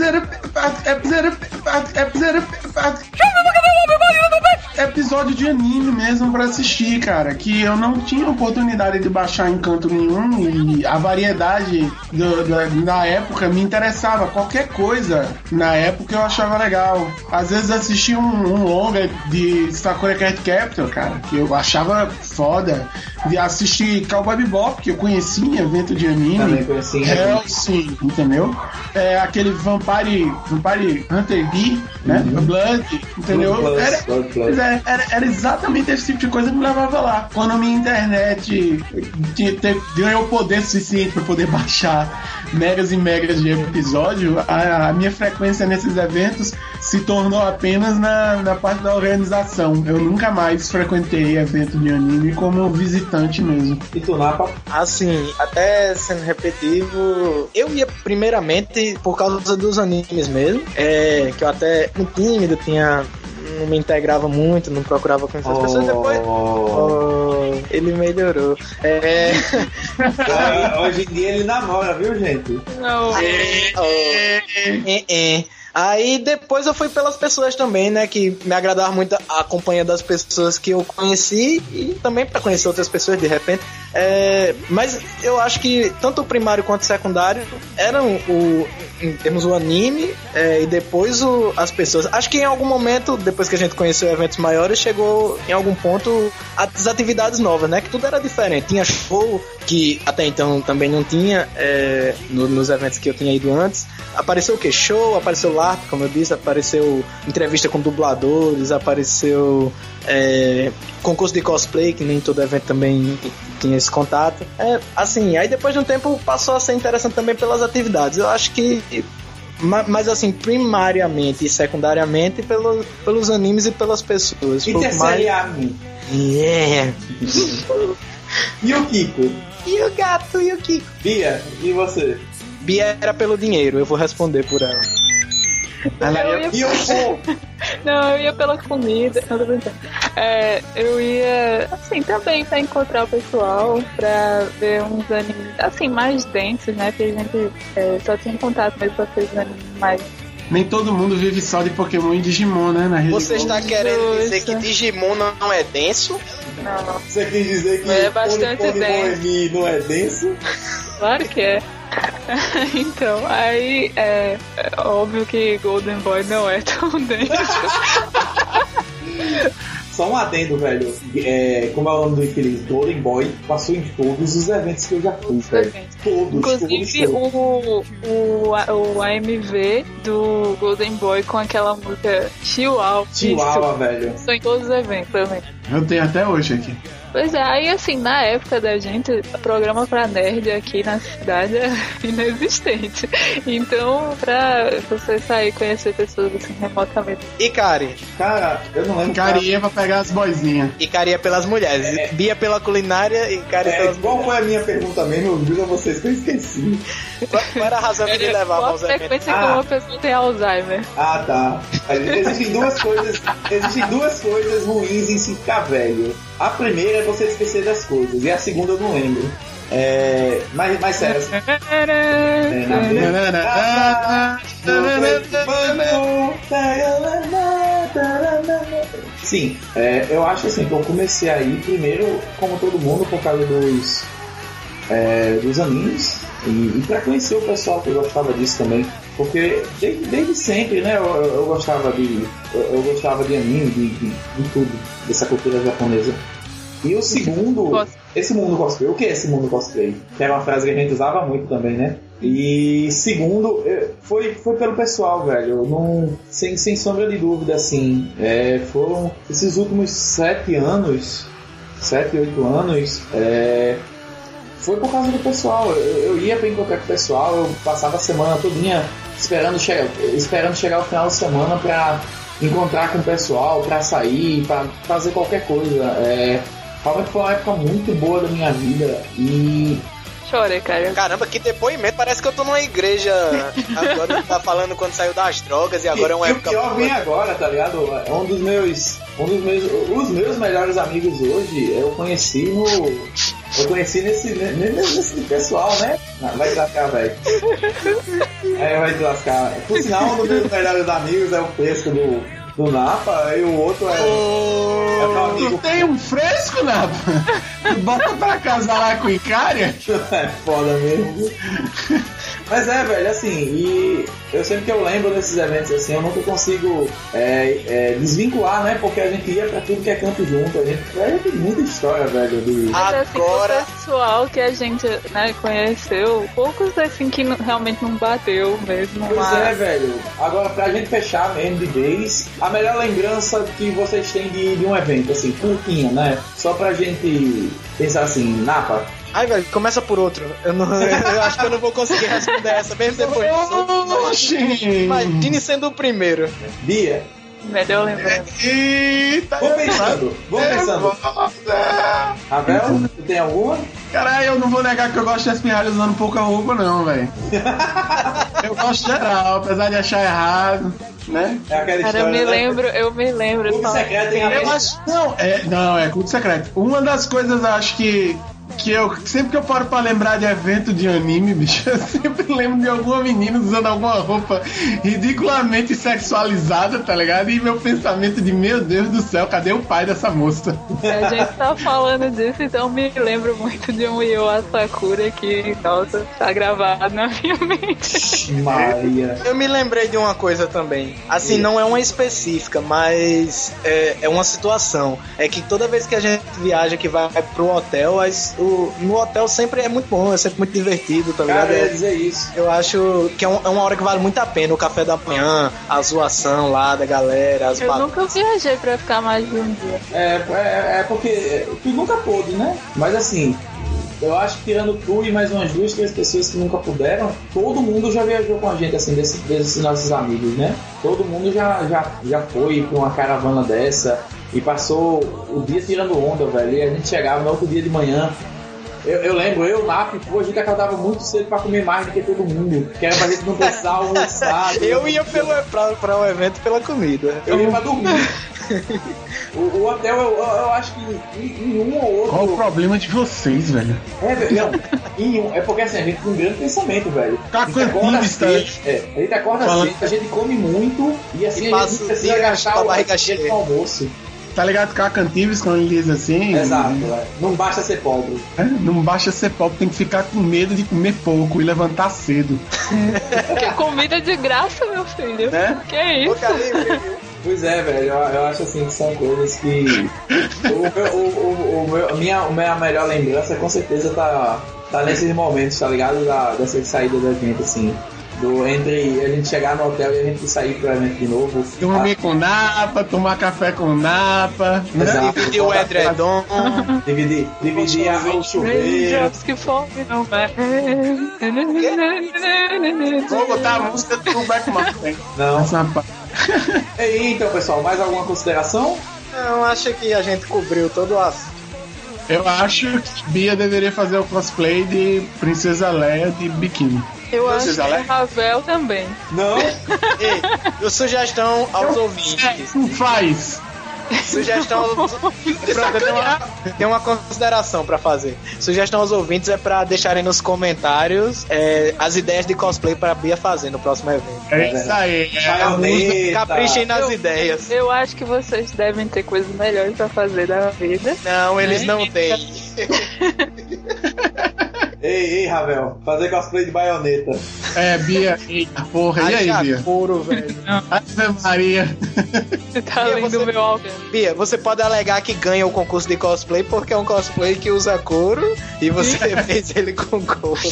Episódio de anime mesmo pra assistir, cara, que eu não tinha oportunidade de baixar em canto nenhum e a variedade do, do, na época me interessava. Qualquer coisa na época eu achava legal. Às vezes assisti um, um longa de Sakura Card Captor, cara, que eu achava foda. De assistir Cowboy Bebop, que eu conheci em evento de anime. Também conheci. Hellsing, entendeu? É, aquele Vampire, Vampire Hunter D, né? Uhum. Blood, entendeu? Blood Plus, era, Blood Plus. Era, era, era exatamente esse tipo de coisa que me levava lá. Quando a minha internet tinha, teve, ganhou poder suficiente para poder baixar megas e megas de episódio, a, a minha frequência nesses eventos se tornou apenas na, na parte da organização. Eu nunca mais frequentei evento de anime como visitante mesmo. E tu, Napa? Assim, até sendo repetitivo, eu ia primeiramente por causa dos animes mesmo, é, que eu até muito tímido, tinha... não me integrava muito, não procurava conhecer as oh. pessoas. Depois oh, ele melhorou. É... ah, hoje em dia ele namora, viu, gente? Não. É, oh. é, é. Aí depois eu fui pelas pessoas também, né, que me agradavam muito a companhia das pessoas que eu conheci e também para conhecer outras pessoas de repente. É, mas eu acho que tanto o primário quanto o secundário eram o, em termos o anime é, e depois o, as pessoas. Acho que em algum momento, depois que a gente conheceu eventos maiores, chegou em algum ponto as atividades novas, né, que tudo era diferente. Tinha show, que até então também não tinha é, no, nos eventos que eu tinha ido antes. Apareceu o que? Show, apareceu LARP, como eu disse, apareceu entrevista com dubladores, apareceu é, concurso de cosplay, que nem todo evento também tinha esse contato. É, assim, aí depois de um tempo passou a ser interessante também pelas atividades. Eu acho que, mas assim, primariamente e secundariamente pelo, pelos animes e pelas pessoas. E terceiriamente? Yeah. E o Kiko? E o gato, e o Kiko? Bia, e você? Bia era pelo dinheiro, eu vou responder por ela. Ela eu ia... E o Pô? Não, eu ia pela comida. Não, tô brincando. É, eu ia, assim, também pra encontrar o pessoal, pra ver uns animes, assim, mais densos, né? Porque a gente é, só tinha contato mesmo com aqueles animes mais... Nem todo mundo vive só de Pokémon e Digimon, né? Na Rede Você Globo. está querendo dizer que Digimon não, não é denso? Não, não. Você quer dizer que É bastante Pony denso. Boemi não é denso? Claro que é. Então, aí é, é óbvio que Golden Boy não é tão denso. Só um adendo, velho. É, como é o nome do infeliz? Golden Boy passou em todos os eventos que eu já fui, velho. Todos, Inclusive todos, todos. O, o, o A M V do Golden Boy com aquela música Chihuahua. Chihuahua, velho. São em todos os eventos também. Eu tenho até hoje aqui. Pois é, aí assim, na época da gente, o programa pra nerd aqui na cidade é inexistente. Então, pra você sair e conhecer pessoas assim remotamente. Ikari. Cara, eu não lembro. Carinha pra pegar as boizinhas. Ikari é pelas mulheres. É. Bia pela culinária e Ikari É, pelas qual mulheres. foi a minha pergunta mesmo? Juro a vocês que eu esqueci. Qual, qual era a razão que me levava Qual a aos eventos? frequência Ah. que uma pessoa tem Alzheimer? Ah, tá. Existem duas coisas. Existem duas coisas ruins em se ficar velho. A primeira é você esquecer das coisas. E a segunda eu não lembro. É. Mas, mas sério. assim, é, na verdade- Sim, é, eu acho assim que eu comecei aí primeiro, como todo mundo, por causa dos, é, dos animes e, e pra conhecer o pessoal que gostava disso também. Porque desde, desde sempre, né, eu, eu gostava de eu, eu gostava de anime, de, de, de tudo, dessa cultura japonesa. E o segundo, esse mundo cosplay, o que é esse mundo cosplay? Que era uma frase que a gente usava muito também, né? E segundo, foi, foi pelo pessoal, velho, não, sem, sem sombra de dúvida, assim, é, foram esses últimos sete anos, sete, oito anos, é, foi por causa do pessoal. Eu, eu ia pra encontrar com o pessoal, eu passava a semana todinha esperando, che- esperando chegar o final de semana pra encontrar com o pessoal, pra sair, pra fazer qualquer coisa. É, realmente foi uma época muito boa da minha vida e... Chorei, cara. Caramba, que depoimento. Parece que eu tô numa igreja agora, tá falando quando saiu das drogas e agora é uma e época... o pior vem agora, tá ligado? É um dos meus... Um dos meus... Os meus melhores amigos hoje, eu conheci no... Eu conheci nesse, nesse, nesse pessoal, né? Vai te lascar, velho. É, vai te lascar. Por sinal, um dos meus melhores amigos é o Fresco do, do Napa, e o outro é... Oh, é meu amigo. Tu tem um fresco, Napa? Bota pra casar lá com o Icária? É foda mesmo. Mas é, velho, assim, e eu sempre que eu lembro desses eventos assim, eu nunca consigo é, é, desvincular, né? Porque a gente ia pra tudo que é canto junto, a gente é, tem muita história, velho. De... Mas assim, Agora... o pessoal que a gente, né, conheceu, poucos assim que não, realmente não bateu mesmo. Pois mas... é, velho. Agora, pra gente fechar mesmo de vez, a melhor lembrança que vocês têm de, de um evento, assim, curtinha, né? Só pra gente pensar assim, Napa. Ai, velho, começa por outro. Eu, não, eu acho que eu não vou conseguir responder essa, mesmo depois disso. Imagine sendo o primeiro. Bia. Melhor lembrança. Eita! Vou pensando, vou pensando. Ravel, tu tem alguma? Caralho, eu não vou negar que eu gosto de espirralho usando pouca roupa, não, velho. Eu gosto geral, apesar de achar errado, né? É aquela Cara, história, eu me né? lembro, eu me lembro. Clube só- secreto tem a Eu acho. Não, é, não, é culto secreto. Uma das coisas, acho que. Que eu, sempre que eu paro pra lembrar de evento de anime, bicho, eu sempre lembro de alguma menina usando alguma roupa ridiculamente sexualizada, tá ligado? E meu pensamento de, meu Deus do céu, cadê o pai dessa moça? A gente tá falando disso, então me lembro muito de um Yu Asakura que, nossa, tá gravado na minha mente. Maria. Eu me lembrei de uma coisa também. Assim, não é uma específica, mas é, é uma situação. É que toda vez que a gente viaja, que vai pro hotel, as, o, no hotel sempre é muito bom, é sempre muito divertido, tá ligado? Cara, eu ia dizer isso. Eu acho que é, um, é uma hora que vale muito a pena. O café da manhã, a zoação lá da galera, as Eu ba- nunca viajei pra ficar mais de um dia. É, é, é porque tu nunca pôde, né? Mas assim, eu acho que tirando tu e mais umas duas, três pessoas que nunca puderam, todo mundo já viajou com a gente, assim, desse, desses nossos amigos, né? Todo mundo já, já, já foi pra uma caravana dessa e passou o dia tirando onda, velho. E a gente chegava no outro dia de manhã. Eu, eu lembro, eu, Nap, pô, a gente acordava muito cedo pra comer mais do que todo mundo. Que era pra gente não precisar almoçar. Eu ia pelo, pra, pra um evento pela comida. Eu ia pra dormir. o, o hotel, eu, eu, eu acho que em, em um ou outro. Qual o problema de vocês, velho? É, velho, não. Em um, é porque assim, a gente tem um grande pensamento, velho. Tá A gente acorda quantinho, cedo, tá? é, a gente acorda Fala. cedo, a gente come muito e assim E a passa gente o precisa dia gastar com a o barriga dia cheia. com almoço. Tá ligado com a Cantives quando ele diz assim? Exato, é. Não basta ser pobre. É, não basta ser pobre, tem que ficar com medo de comer pouco e levantar cedo. Que comida de graça, meu filho. Né? Que isso? Boca livre, viu? Pois é, velho, eu, eu acho assim que são coisas que. O, meu- o, o, o meu, a minha, a minha melhor lembrança com certeza tá, tá nesses momentos, tá ligado? Da, dessa saída da gente, assim. Do, entre a gente chegar no hotel e a gente sair pro evento de novo. Dormir com napa, tomar café com napa. Né? Exato. Dividir o edredom. Dividir, dividir a, o chuveiro. Raindrops que fome não vai. Vou botar a música do Black Mountain. Não. Essa parte. E aí, então, pessoal, mais alguma consideração? Não, acho que a gente cobriu todo o assunto. Eu acho que Bia deveria fazer o cosplay de Princesa Leia de biquíni. Eu acho Vocês que o alegam? Ravel também. Não? Ei, eu sugestão aos ouvintes. Não faz. Sugestão. Pronto, eu tenho uma, tenho uma consideração pra fazer. Sugestão aos ouvintes é pra deixarem nos comentários é, as ideias de cosplay pra Bia fazer no próximo evento. É isso aí. Baioneta. Caprichem nas Eu- ideias. Eu acho que vocês devem ter coisas melhores pra fazer da vida. Não, eles não têm. Ei, ei, Ravel, fazer cosplay de baioneta. É, Bia. Eita porra, e aí, Haja Bia? couro, velho. Ave Maria. Você tá Bia, lendo você- o meu alcance. Bia, você pode alegar que ganha o concurso de cosplay porque é um cosplay que usa couro e você fez ele com couro.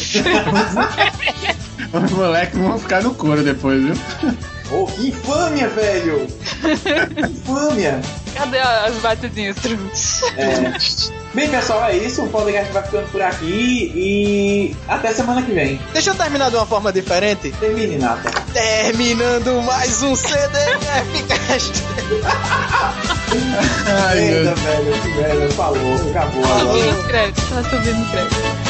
Os moleques vão ficar no couro depois, viu? Ô, que infâmia, velho! Que infâmia! Cadê as batidinhas? É. Bem, pessoal, é isso. O podcast vai ficando por aqui e até semana que vem. Deixa eu terminar de uma forma diferente. Termine, Nata. Terminando mais um C D F Cast. Ai, meu Eita, velho, que velho. Falou, acabou agora. Subindo crédito, tá subindo crédito.